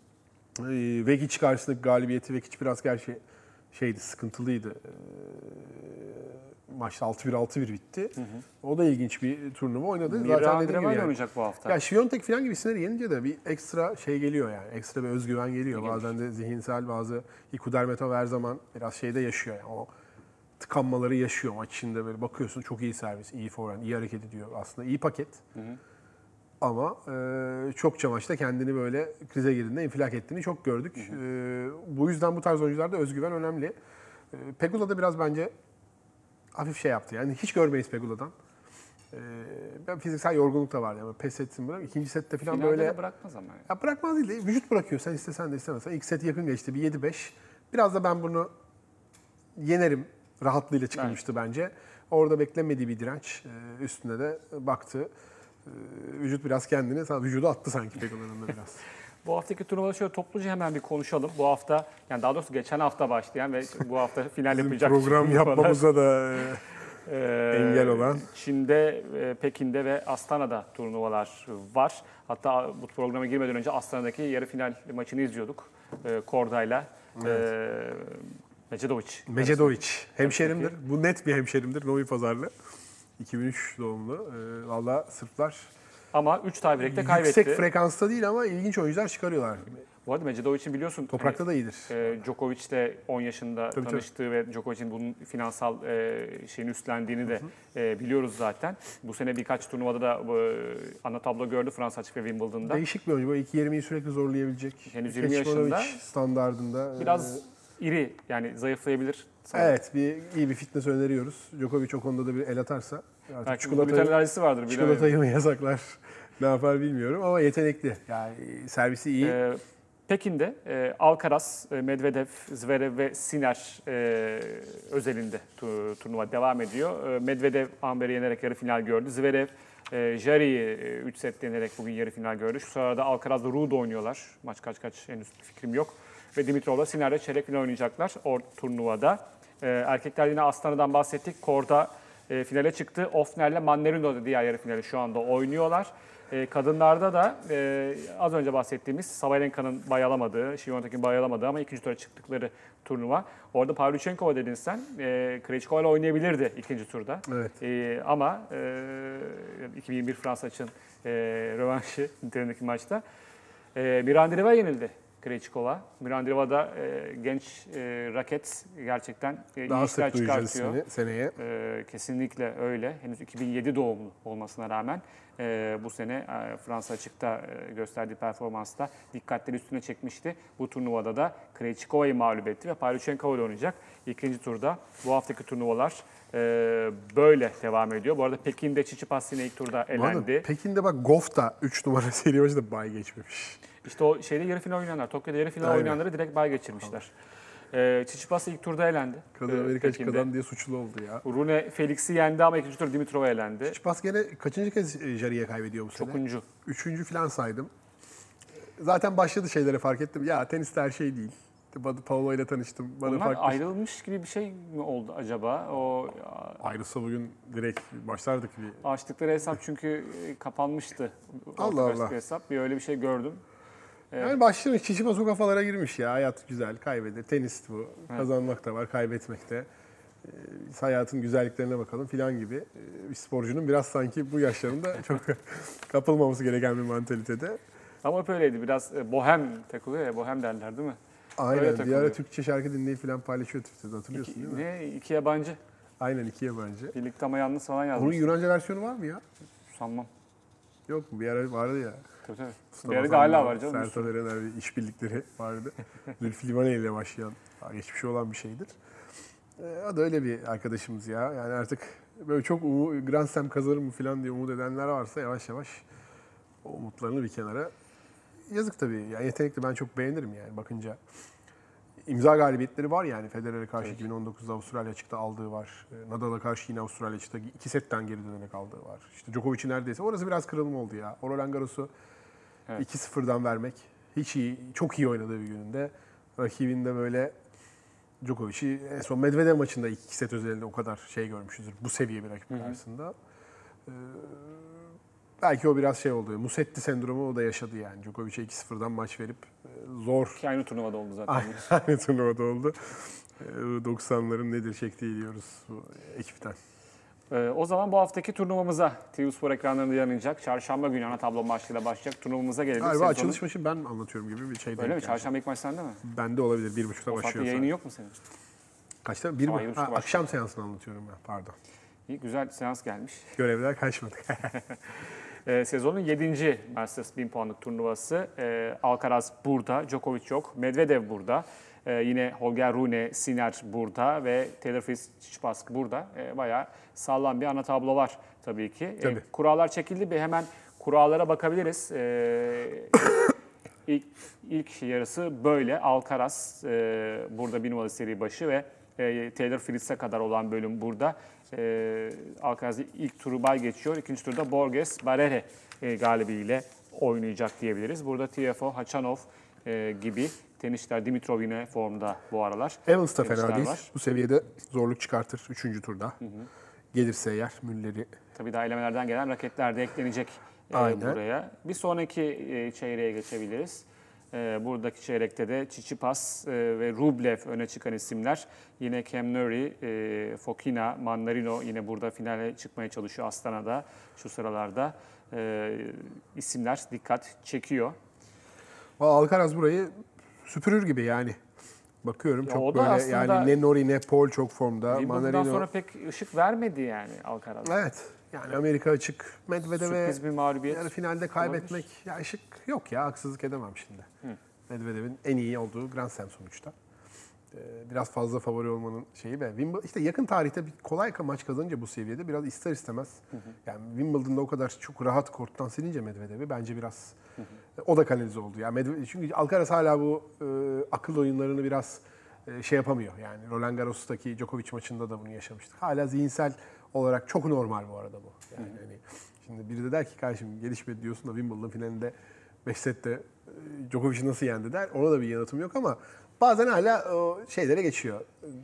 Vekic karşısındaki galibiyeti, Vekic biraz gerçi şeydi, sıkıntılıydı. Maçta altı bir altı bir bitti. Hı hı. O da ilginç bir turnuva oynadı. Mira Zaten dediğim gibi yani. Oynayacak bu hafta. Ya Świątek falan gibi isimleri yenince de bir ekstra şey geliyor yani. Ekstra bir özgüven geliyor. İlginç. Bazen de zihinsel bazı Kudermetova her zaman biraz şeyde yaşıyor yani. O tıkanmaları yaşıyor maç içinde böyle bakıyorsun çok iyi servis, iyi forehand, iyi hareket ediyor. Aslında iyi paket. Hı hı. Ama e, çokça maçta kendini böyle krize girdiğinde infilak ettiğini çok gördük. Hı hı. E, bu yüzden bu tarz oyuncularda özgüven önemli. E, Pegula da biraz bence hafif şey yaptı. Yani hiç görmeyiz Pegula'dan. E, ben fiziksel yorgunluk da vardı ama pes etsin bırak. İkinci sette falan Finalde böyle... de bırakmaz ama. Yani. Ya bırakmaz değil de vücut bırakıyor. Sen istesen de istemezsen. İlk set yakın geçti. Bir yedi beş. Biraz da ben bunu yenerim rahatlığıyla çıkılmıştı evet. bence. Orada beklemediği bir direnç. E, üstüne de baktı. Vücut biraz kendini, vücudu attı sanki Pegula'nın da biraz. Bu haftaki turnuvada şöyle topluca hemen bir konuşalım. Bu hafta, yani daha doğrusu geçen hafta başlayan ve bu hafta final yapacak program yapmamıza da ee, engel olan. Çin'de, Pekin'de ve Astana'da turnuvalar var. Hatta bu programa girmeden önce Astana'daki yarı final maçını izliyorduk. Korda'yla. Evet. E, Mecedovic. Mecedovic. Hemşerimdir. Bu net bir hemşerimdir. Novi Pazarlı. iki bin üç doğumlu. E, Valla Sırplar. Ama üç tiebreak'te kaybetti. Yüksek frekansta değil ama ilginç oyuncular çıkarıyorlar. Bu arada Mecidovic'in biliyorsun... Toprakta hani, da iyidir. E, Djokovic de on yaşında tabii, tanıştığı tabii. ve Djokovic'in bunun finansal e, şeyini üstlendiğini de e, biliyoruz zaten. Bu sene birkaç turnuvada da e, ana tablo gördü Fransa Açık ve Wimbledon'da. Değişik bir oyuncu. iki yirmiyi sürekli zorlayabilecek. Henüz yirmi yaşında. Standardında. Biraz e, iri yani zayıflayabilir. Sanırım. Evet, bir iyi bir fitness öneriyoruz. Djokovic o konuda da bir el atarsa. Belki çikolatayı, bir alerjisi vardır. Çikolatayı mı yasaklar? Ne yapar bilmiyorum ama yetenekli. Yani servisi iyi. Ee, Pekin'de e, Alcaraz, e, Medvedev, Zverev ve Sinner e, özelinde tu, turnuva devam ediyor. E, Medvedev Amber'i yenerek yarı final gördü. Zverev e, Jari'yi üç set yenerek bugün yarı final gördü. Şu sırada Alcaraz'la Ruud oynuyorlar. Maç kaç kaç henüz fikrim yok. Ve Dimitrov'la Sinner'le çeyrek final oynayacaklar o turnuvada. E, erkekler yine Astana'dan bahsettik. Korda e, finale çıktı. Ofner'le Mannerino da diğer yarı finali şu anda oynuyorlar. E, kadınlarda da e, az önce bahsettiğimiz Sabalenka'nın bay alamadığı, Şiviyontek'in bay alamadığı ama ikinci tura çıktıkları turnuva. Orada Pavlyuchenkova dedin sen. E, Krejcikova ile oynayabilirdi ikinci turda. Evet. E, ama e, iki bin yirmi bir Fransa için e, rövanşı niteliğindeki maçta. E, Mirandileva yenildi Krejcikova. Mirandileva da e, genç e, raket gerçekten e, iyi Daha işler sık duyacağız çıkartıyor. seni, seneye. Ee, kesinlikle öyle. Henüz iki bin yedi doğumlu olmasına rağmen e, bu sene e, Fransa açıkta e, gösterdiği performansta dikkatleri üstüne çekmişti. Bu turnuvada da Krejcikova'yı mağlup etti ve Pavlyuchenkova ile oynayacak. İkinci turda bu haftaki turnuvalar e, böyle devam ediyor. Bu arada Pekin'de Tsitsipas yine ilk turda Bu arada elendi. Pekin'de bak Goff da üç numara seri başında bay geçmemiş. İşte o şeyde yarı final oynayanlar, Tokyo'da yarı final Aynen. oynayanları direkt bay geçirmişler. E, Tsitsipas ilk turda elendi. Kadın e, Amerika Pekin'de. çıkadan diye suçlu oldu ya. Rune Felix'i yendi ama ikinci turda Dimitrova elendi. Tsitsipas gene kaçıncı kez e, Jari'ye kaybediyor bu sene? Çokuncu. Üçüncü falan saydım. Zaten başladı şeyleri fark ettim. Ya tenis de her şey değil. İşte Paolo ile tanıştım. Bana Bunlar farklı. ayrılmış gibi bir şey mi oldu acaba? O Ayrılsa bugün direkt başlardık bir. açtıkları hesap çünkü e, kapanmıştı. Allah Ortak Allah. Hesap. Bir öyle bir şey gördüm. Yani başlamış. Tsitsipas o kafalara girmiş ya. Hayat güzel, kaybeder. Tenis bu. Kazanmak da var, kaybetmek de. Ee, Biz hayatın güzelliklerine bakalım filan gibi. Ee, Bir sporcunun biraz sanki bu yaşlarında çok kapılmaması gereken bir mantalitede. Ama hep öyleydi. Biraz e, bohem takılıyor ya. Bohem derler değil mi? Öyle Aynen. Bir takılıyor. ara Türkçe şarkı dinleyip filan paylaşıyor Twitter'da, hatırlıyorsun İki, değil mi? ne? İki yabancı. Aynen, iki yabancı. Birlikte ama yalnız falan Onun yazmış. Yunanca versiyonu var mı ya? Sanmam. Yok mu? Bir ara vardı ya. Tabii tabii. Mustafa Bir yerde hala Sandal, var canım. Sertab Erener bir işbirlikleri vardı. Zülfü Livaneli ile başlayan, daha geçmişi olan bir şeydir. Ee, o da öyle bir arkadaşımız ya. Yani artık böyle çok umu, Grand Slam kazanır mı falan diye umut edenler varsa yavaş yavaş o umutlarını bir kenara. Yazık tabii. Yani yetenekli, ben çok beğenirim yani bakınca. İmza galibiyetleri var yani. Federer'e karşı Evet. iki bin on dokuzda Avustralya açıkta aldığı var. Ee, Nadal'a karşı yine Avustralya açıkta iki setten geri dönerek aldığı var. İşte Djokovic'i neredeyse. Orası biraz kırılma oldu ya. O Roland Garros'u Evet. iki sıfırdan vermek. Hiç iyi, çok iyi oynadığı bir gününde. Rakibinde böyle Djokovic'i en son Medvedev maçında iki set özelinde o kadar şey görmüşüzdür. Bu seviye bir rakip karşısında. Ee, belki o biraz şey oldu. Musetti sendromu o da yaşadı yani. Djokovic'e iki sıfırdan maç verip e, zor. Ki aynı turnuvada oldu zaten. Aynı, aynı turnuvada oldu. Ee, doksanların nedir çektiği diyoruz bu ekipten. Ee, o zaman bu haftaki turnuvamıza T V Spor ekranlarında yayınlanacak. Çarşamba günü ana tablo maçıyla başlayacak turnuvamıza gelelim. Galiba Sezonun- açılış maçı ben anlatıyorum gibi bir şey Öyle denk mi? geldi. Çarşamba ilk maç sende mi? Bende olabilir. Bir buçukta O saatte başlıyorsa. yayını yok mu senin? Kaçta? Bir Sabah mi? yedi Ha, buçukta akşam seansını anlatıyorum ben. Pardon. İyi, güzel seans gelmiş. Görevler kaçmadık. Ee, sezonun yedinci Masters bin puanlık turnuvası. Ee, Alcaraz burada, Djokovic yok. Medvedev burada. Ee, yine Holger Rune, Sinner burada ve Taylor Fritz, Tsitsipas burada. Ee, bayağı sağlam bir ana tablo var tabii ki. Ee, Tabii. kurallar çekildi. Bir hemen kurallara bakabiliriz. Ee, ilk, ilk yarısı böyle. Alcaraz e, burada bir numaralı seri başı ve e, Taylor Fritz'e kadar olan bölüm burada. E, Alcaraz ilk turu bay geçiyor. İkinci turda Borges Barrere e, galibiyle oynayacak diyebiliriz. Burada T F O, Hachanov e, gibi tenisçiler, Dimitrov yine formda bu aralar. Evans da Tenisçiler fena değil. var. Bu seviyede zorluk çıkartır üçüncü turda. Gelirse eğer Müller'i. Tabii daha elemelerden gelen raketler de eklenecek e, Aynen. buraya. Bir sonraki e, çeyreğe geçebiliriz. E, buradaki çeyrekte de Tsitsipas e, ve Rublev öne çıkan isimler. Yine Cam Nurry, e, Fokina, Mannarino yine burada finale çıkmaya çalışıyor Astana'da şu sıralarda. E, isimler dikkat çekiyor. Valla Alcaraz burayı süpürür gibi yani. Bakıyorum Ya çok o da böyle aslında- yani ne Nori ne Paul çok formda. Wimbledon'dan Manarino. sonra pek ışık vermedi yani Alcaraz. Evet. Yani Amerika açık. Medvedev'e Sürpriz bir mağlubiyet. yarı finalde kaybetmek ya ışık yok ya, haksızlık edemem şimdi. Medvedev'in en iyi olduğu Grand Slam sonuçta. Ee, Biraz fazla favori olmanın şeyi ve Wimbledon, işte yakın tarihte bir kolay maç kazanınca bu seviyede biraz ister istemez. Yani Wimbledon'da o kadar çok rahat korttan silince Medvedev'i bence biraz o da kanalize oldu. Yani Medvedev, çünkü Alcaraz hala bu e, akıl oyunlarını biraz e, şey yapamıyor. Yani Roland Garros'taki Djokovic maçında da bunu yaşamıştık. Hala zihinsel olarak çok normal bu arada bu. Yani hani şimdi biri de der ki kardeşim gelişmedi diyorsun da Wimbledon finalinde beş sette e, Djokovic'i nasıl yendi der. Ona da bir yanıtım yok ama bazen hala o şeylere geçiyor.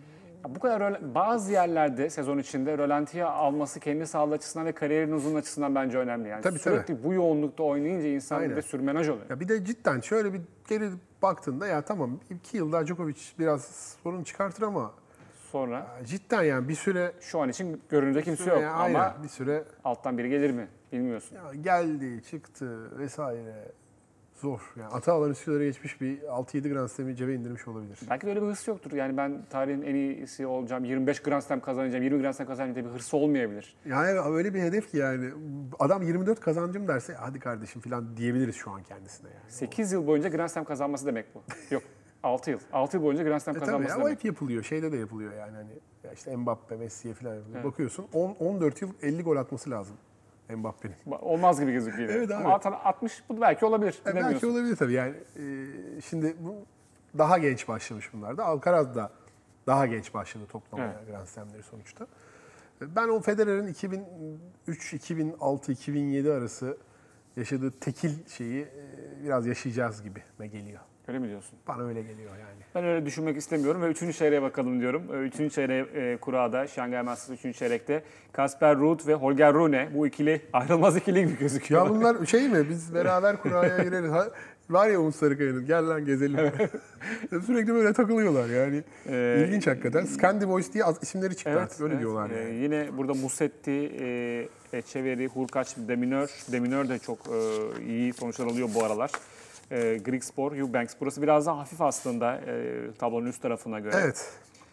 Bu kadar röl- bazı yerlerde sezon içinde rölantiye alması kendi sağlığı açısından ve kariyerin uzun açısından bence önemli. Yani Tabii, sürekli bu yoğunlukta oynayınca insan bir Aynen. de sürmenaj oluyor. Ya bir de cidden şöyle bir geri baktığında ya tamam iki yıl daha Djokovic biraz sorun çıkartır ama Sonra ya cidden yani bir süre şu an için görünürde kimse süre yok yani ama aynen, bir süre alttan biri gelir mi bilmiyorsun. ya geldi, çıktı vesaire. Zor. Yani Ataağaların üstüne geçmiş bir altı yedi Grand Slam'i cebe indirmiş olabilir. Belki de öyle bir hırs yoktur. Yani ben tarihin en iyisi olacağım, yirmi beş Grand Slam kazanacağım, yirmi Grand Slam kazanacağım diye bir hırsı olmayabilir. Yani öyle bir hedef ki yani adam yirmi dört kazancım derse hadi kardeşim falan diyebiliriz şu an kendisine yani. sekiz yıl boyunca Grand Slam kazanması demek bu. Yok, altı yıl. altı yıl boyunca Grand Slam E tabii kazanması ama demek. hep yapılıyor. Şeyde de yapılıyor yani hani ya işte Mbappe, Messi'ye falan yapılıyor. Evet. Bakıyorsun on on dört yıl elli gol atması lazım Mbappe'nin. Olmaz gibi gözüküyor. Evet abi. Ama altmış bu belki olabilir. E belki Bilemiyorsun. olabilir tabii yani. e, şimdi bu daha genç başlamış bunlar da. Alcaraz da daha genç başladı toplamaya Grand Slam'leri sonuçta. E, Ben o Federer'in iki bin üç, iki bin altı, iki bin yedi arası yaşadığı tekil şeyi e, biraz yaşayacağız gibi me geliyor. Öyle mi diyorsun? Bana öyle geliyor yani. Ben öyle düşünmek istemiyorum ve üçüncü çeyreğe bakalım diyorum. Ee, Üçüncü çeyreğe e, kurada, Şangay Masters üçüncü çeyrekte Casper Ruud ve Holger Rune bu ikili ayrılmaz ikili gibi gözüküyor. Ya bunlar şey mi? Biz beraber kuraya gireriz. Ha, var ya Umut Sarıkaya'nın gel lan gezelim. Sürekli böyle takılıyorlar yani. Ee, İlginç hakikaten. Scandi Boys diye az- isimleri çıktı artık öyle evet. diyorlar Ee, yani. Yine burada Musetti, e, Echeverry, Hurkacz, Deminör. Deminör de çok e, iyi sonuçlar alıyor bu aralar. E, Grigspor, Eubanks. Burası biraz daha hafif aslında e, tablonun üst tarafına göre. Evet.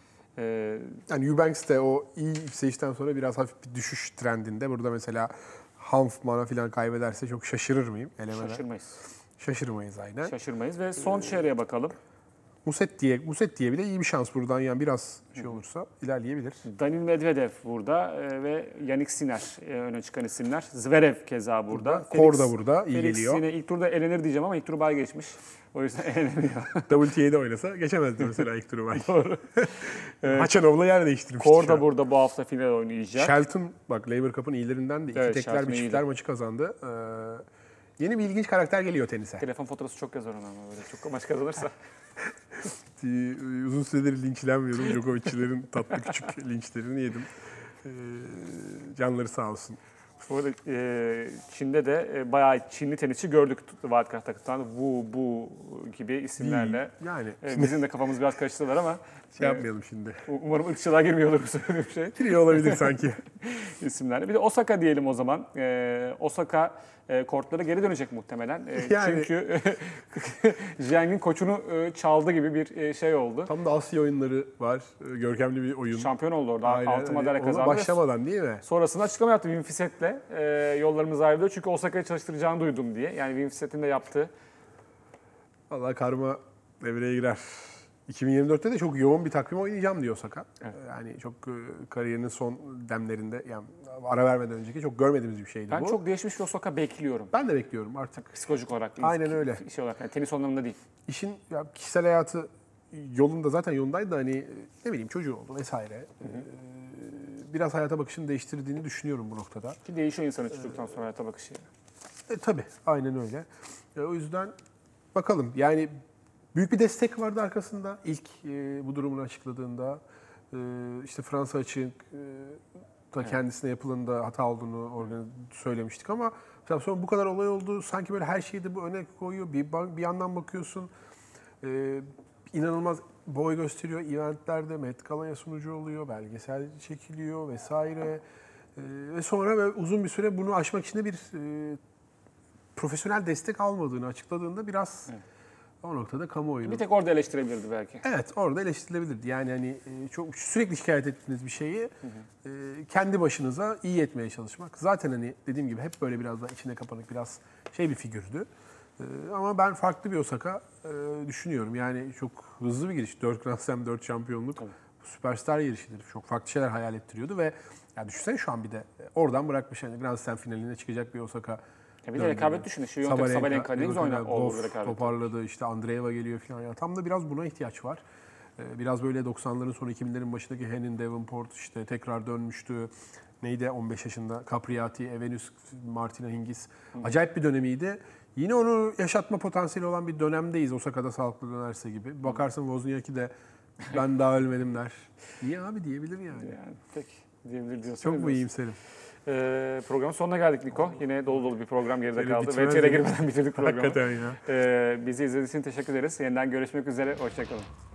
E, Yani Eubanks de o iyi yükselişten sonra biraz hafif bir düşüş trendinde. Burada mesela Hanfman'a falan kaybederse çok şaşırır mıyım? Elemeden. şaşırmayız. Şaşırmayız aynen. Şaşırmayız ve son çeyreğe bakalım. Musetti'ye, Musetti'ye bile iyi bir şans buradan yani biraz şey olursa ilerleyebilir. Danil Medvedev burada e, ve Yannick Sinner e, öne çıkan isimler. Zverev keza burada. Kor da burada, iyi Felix geliyor. yine ilk turda elenir diyeceğim ama ilk turu bay geçmiş. O yüzden elenemiyor. W T A'de oynasa geçemezdi mesela ilk turu belki. Doğru. Haçanov'la yer değiştirmişti Kor şu da an. burada bu hafta final oynayacak. Shelton bak Laver Cup'ın iyilerinden de iki Evet, tekler Shelton bir çiftler iyiydi. maçı kazandı. Ee, yeni bir ilginç karakter geliyor tenise. Telefon faturası çok yazar ona ama böyle çok maç kazanırsa. Ee, Uzun süredir linçlenmiyordum. Djokovic'çilerin tatlı küçük linçlerini yedim. Ee, canları sağ olsun. Bu arada e, Çin'de de e, bayağı Çinli tenisçi gördük wildcard takımdan. Wu, Bu gibi isimlerle. Yani E, bizim de kafamız biraz karıştırdılar ama şey e, yapmayalım şimdi. umarım ırkçılığa girmiyordur bu söylediğim şey. Giriyor olabilir sanki. isimlerle. Bir de Osaka diyelim o zaman. Ee, Osaka e, kortlara geri dönecek muhtemelen. E, Yani- Çünkü Zhang'in koçunu e, çaldı gibi bir e, şey oldu. Tam da Asya oyunları var. Ee, Görkemli bir oyun. Şampiyon oldu orada. Aynen, Altın hani madalya ona kazandı. başlamadan değil mi? Sonrasında açıklama yaptı Wim Fiset'le. E, yollarımız ayrılıyor çünkü Osaka'yı çalıştıracağını duydum diye. Yani Wim Fiset'in de yaptığı. Vallahi karma devreye girer. iki bin yirmi dörtte de çok yoğun bir takvim oynayacağım diyor Saka. Evet. Yani çok e, kariyerinin son demlerinde yani ara vermeden önceki çok görmediğimiz bir şeydi Ben bu. çok değişmiş bir Osaka bekliyorum. Ben de bekliyorum artık. Psikolojik olarak. Aynen öyle. Şey olarak, yani tenis anlamında değil. İşin ya, kişisel hayatı yolunda zaten yolundaydı da hani ne bileyim çocuğu oldu vesaire. Ee, biraz hayata bakışını değiştirdiğini düşünüyorum bu noktada. Ki değişiyor insanın çocuktan sonra hayata bakışı. E, tabii aynen öyle. E, o yüzden bakalım yani büyük bir destek vardı arkasında ilk e, bu durumunu açıkladığında. E, işte Fransa açık e, da kendisine yapıldığında hata olduğunu organ- söylemiştik ama mesela sonra bu kadar olay oldu. Sanki böyle her şeyi de bu öne koyuyor. Bir, ba- bir yandan bakıyorsun e, inanılmaz boy gösteriyor. Eventlerde Met Gala'ya sunucu oluyor. Belgesel çekiliyor vesaire. E, ve sonra böyle uzun bir süre bunu aşmak için de bir e, profesyonel destek almadığını açıkladığında biraz Evet. o noktada kamuoyunu... Bir tek orada eleştirebilirdi belki. Evet, orada eleştirilebilirdi. Yani hani e, çok sürekli şikayet ettiğiniz bir şeyi e, kendi başınıza iyi etmeye çalışmak. Zaten hani dediğim gibi hep böyle biraz daha içine kapanık biraz şey bir figürdü. E, ama ben farklı bir Osaka e, düşünüyorum. Yani çok hızlı bir giriş. dört Grand Slam, dört şampiyonluk. Tabii. Süperstar yarışıdır. Çok farklı şeyler hayal ettiriyordu ve ya düşünsene şu an bir de e, oradan bırakmış hani Grand Slam finaline çıkacak bir Osaka. Ya bir de rekabet düşün. Şu yöntem Sabalenka ne güzel oynar oldu Goff rekabet. toparladı, işte Andreeva geliyor falan. Ya tam da biraz buna ihtiyaç var. Ee, Biraz böyle doksanların sonu iki binlerin başındaki Henin Davenport işte tekrar dönmüştü. Neydi on beş yaşında? Capriati, Evenius, Martina Hingis. Acayip bir dönemiydi. Yine onu yaşatma potansiyeli olan bir dönemdeyiz Osaka'da sağlıklı dönerse gibi. Bakarsın Wozniacki de Ben daha ölmedim der. İyi abi diyebilir yani. Yani peki diyebilir diyorsun. Çok mu iyimserim? Ee, programın sonuna geldik Niko. Yine dolu dolu bir program geride Böyle kaldı. bitmez V T R'e ya. girmeden bitirdik programı. Hakikaten ya. Ee, bizi izlediğiniz için teşekkür ederiz. Yeniden görüşmek üzere. Hoşçakalın.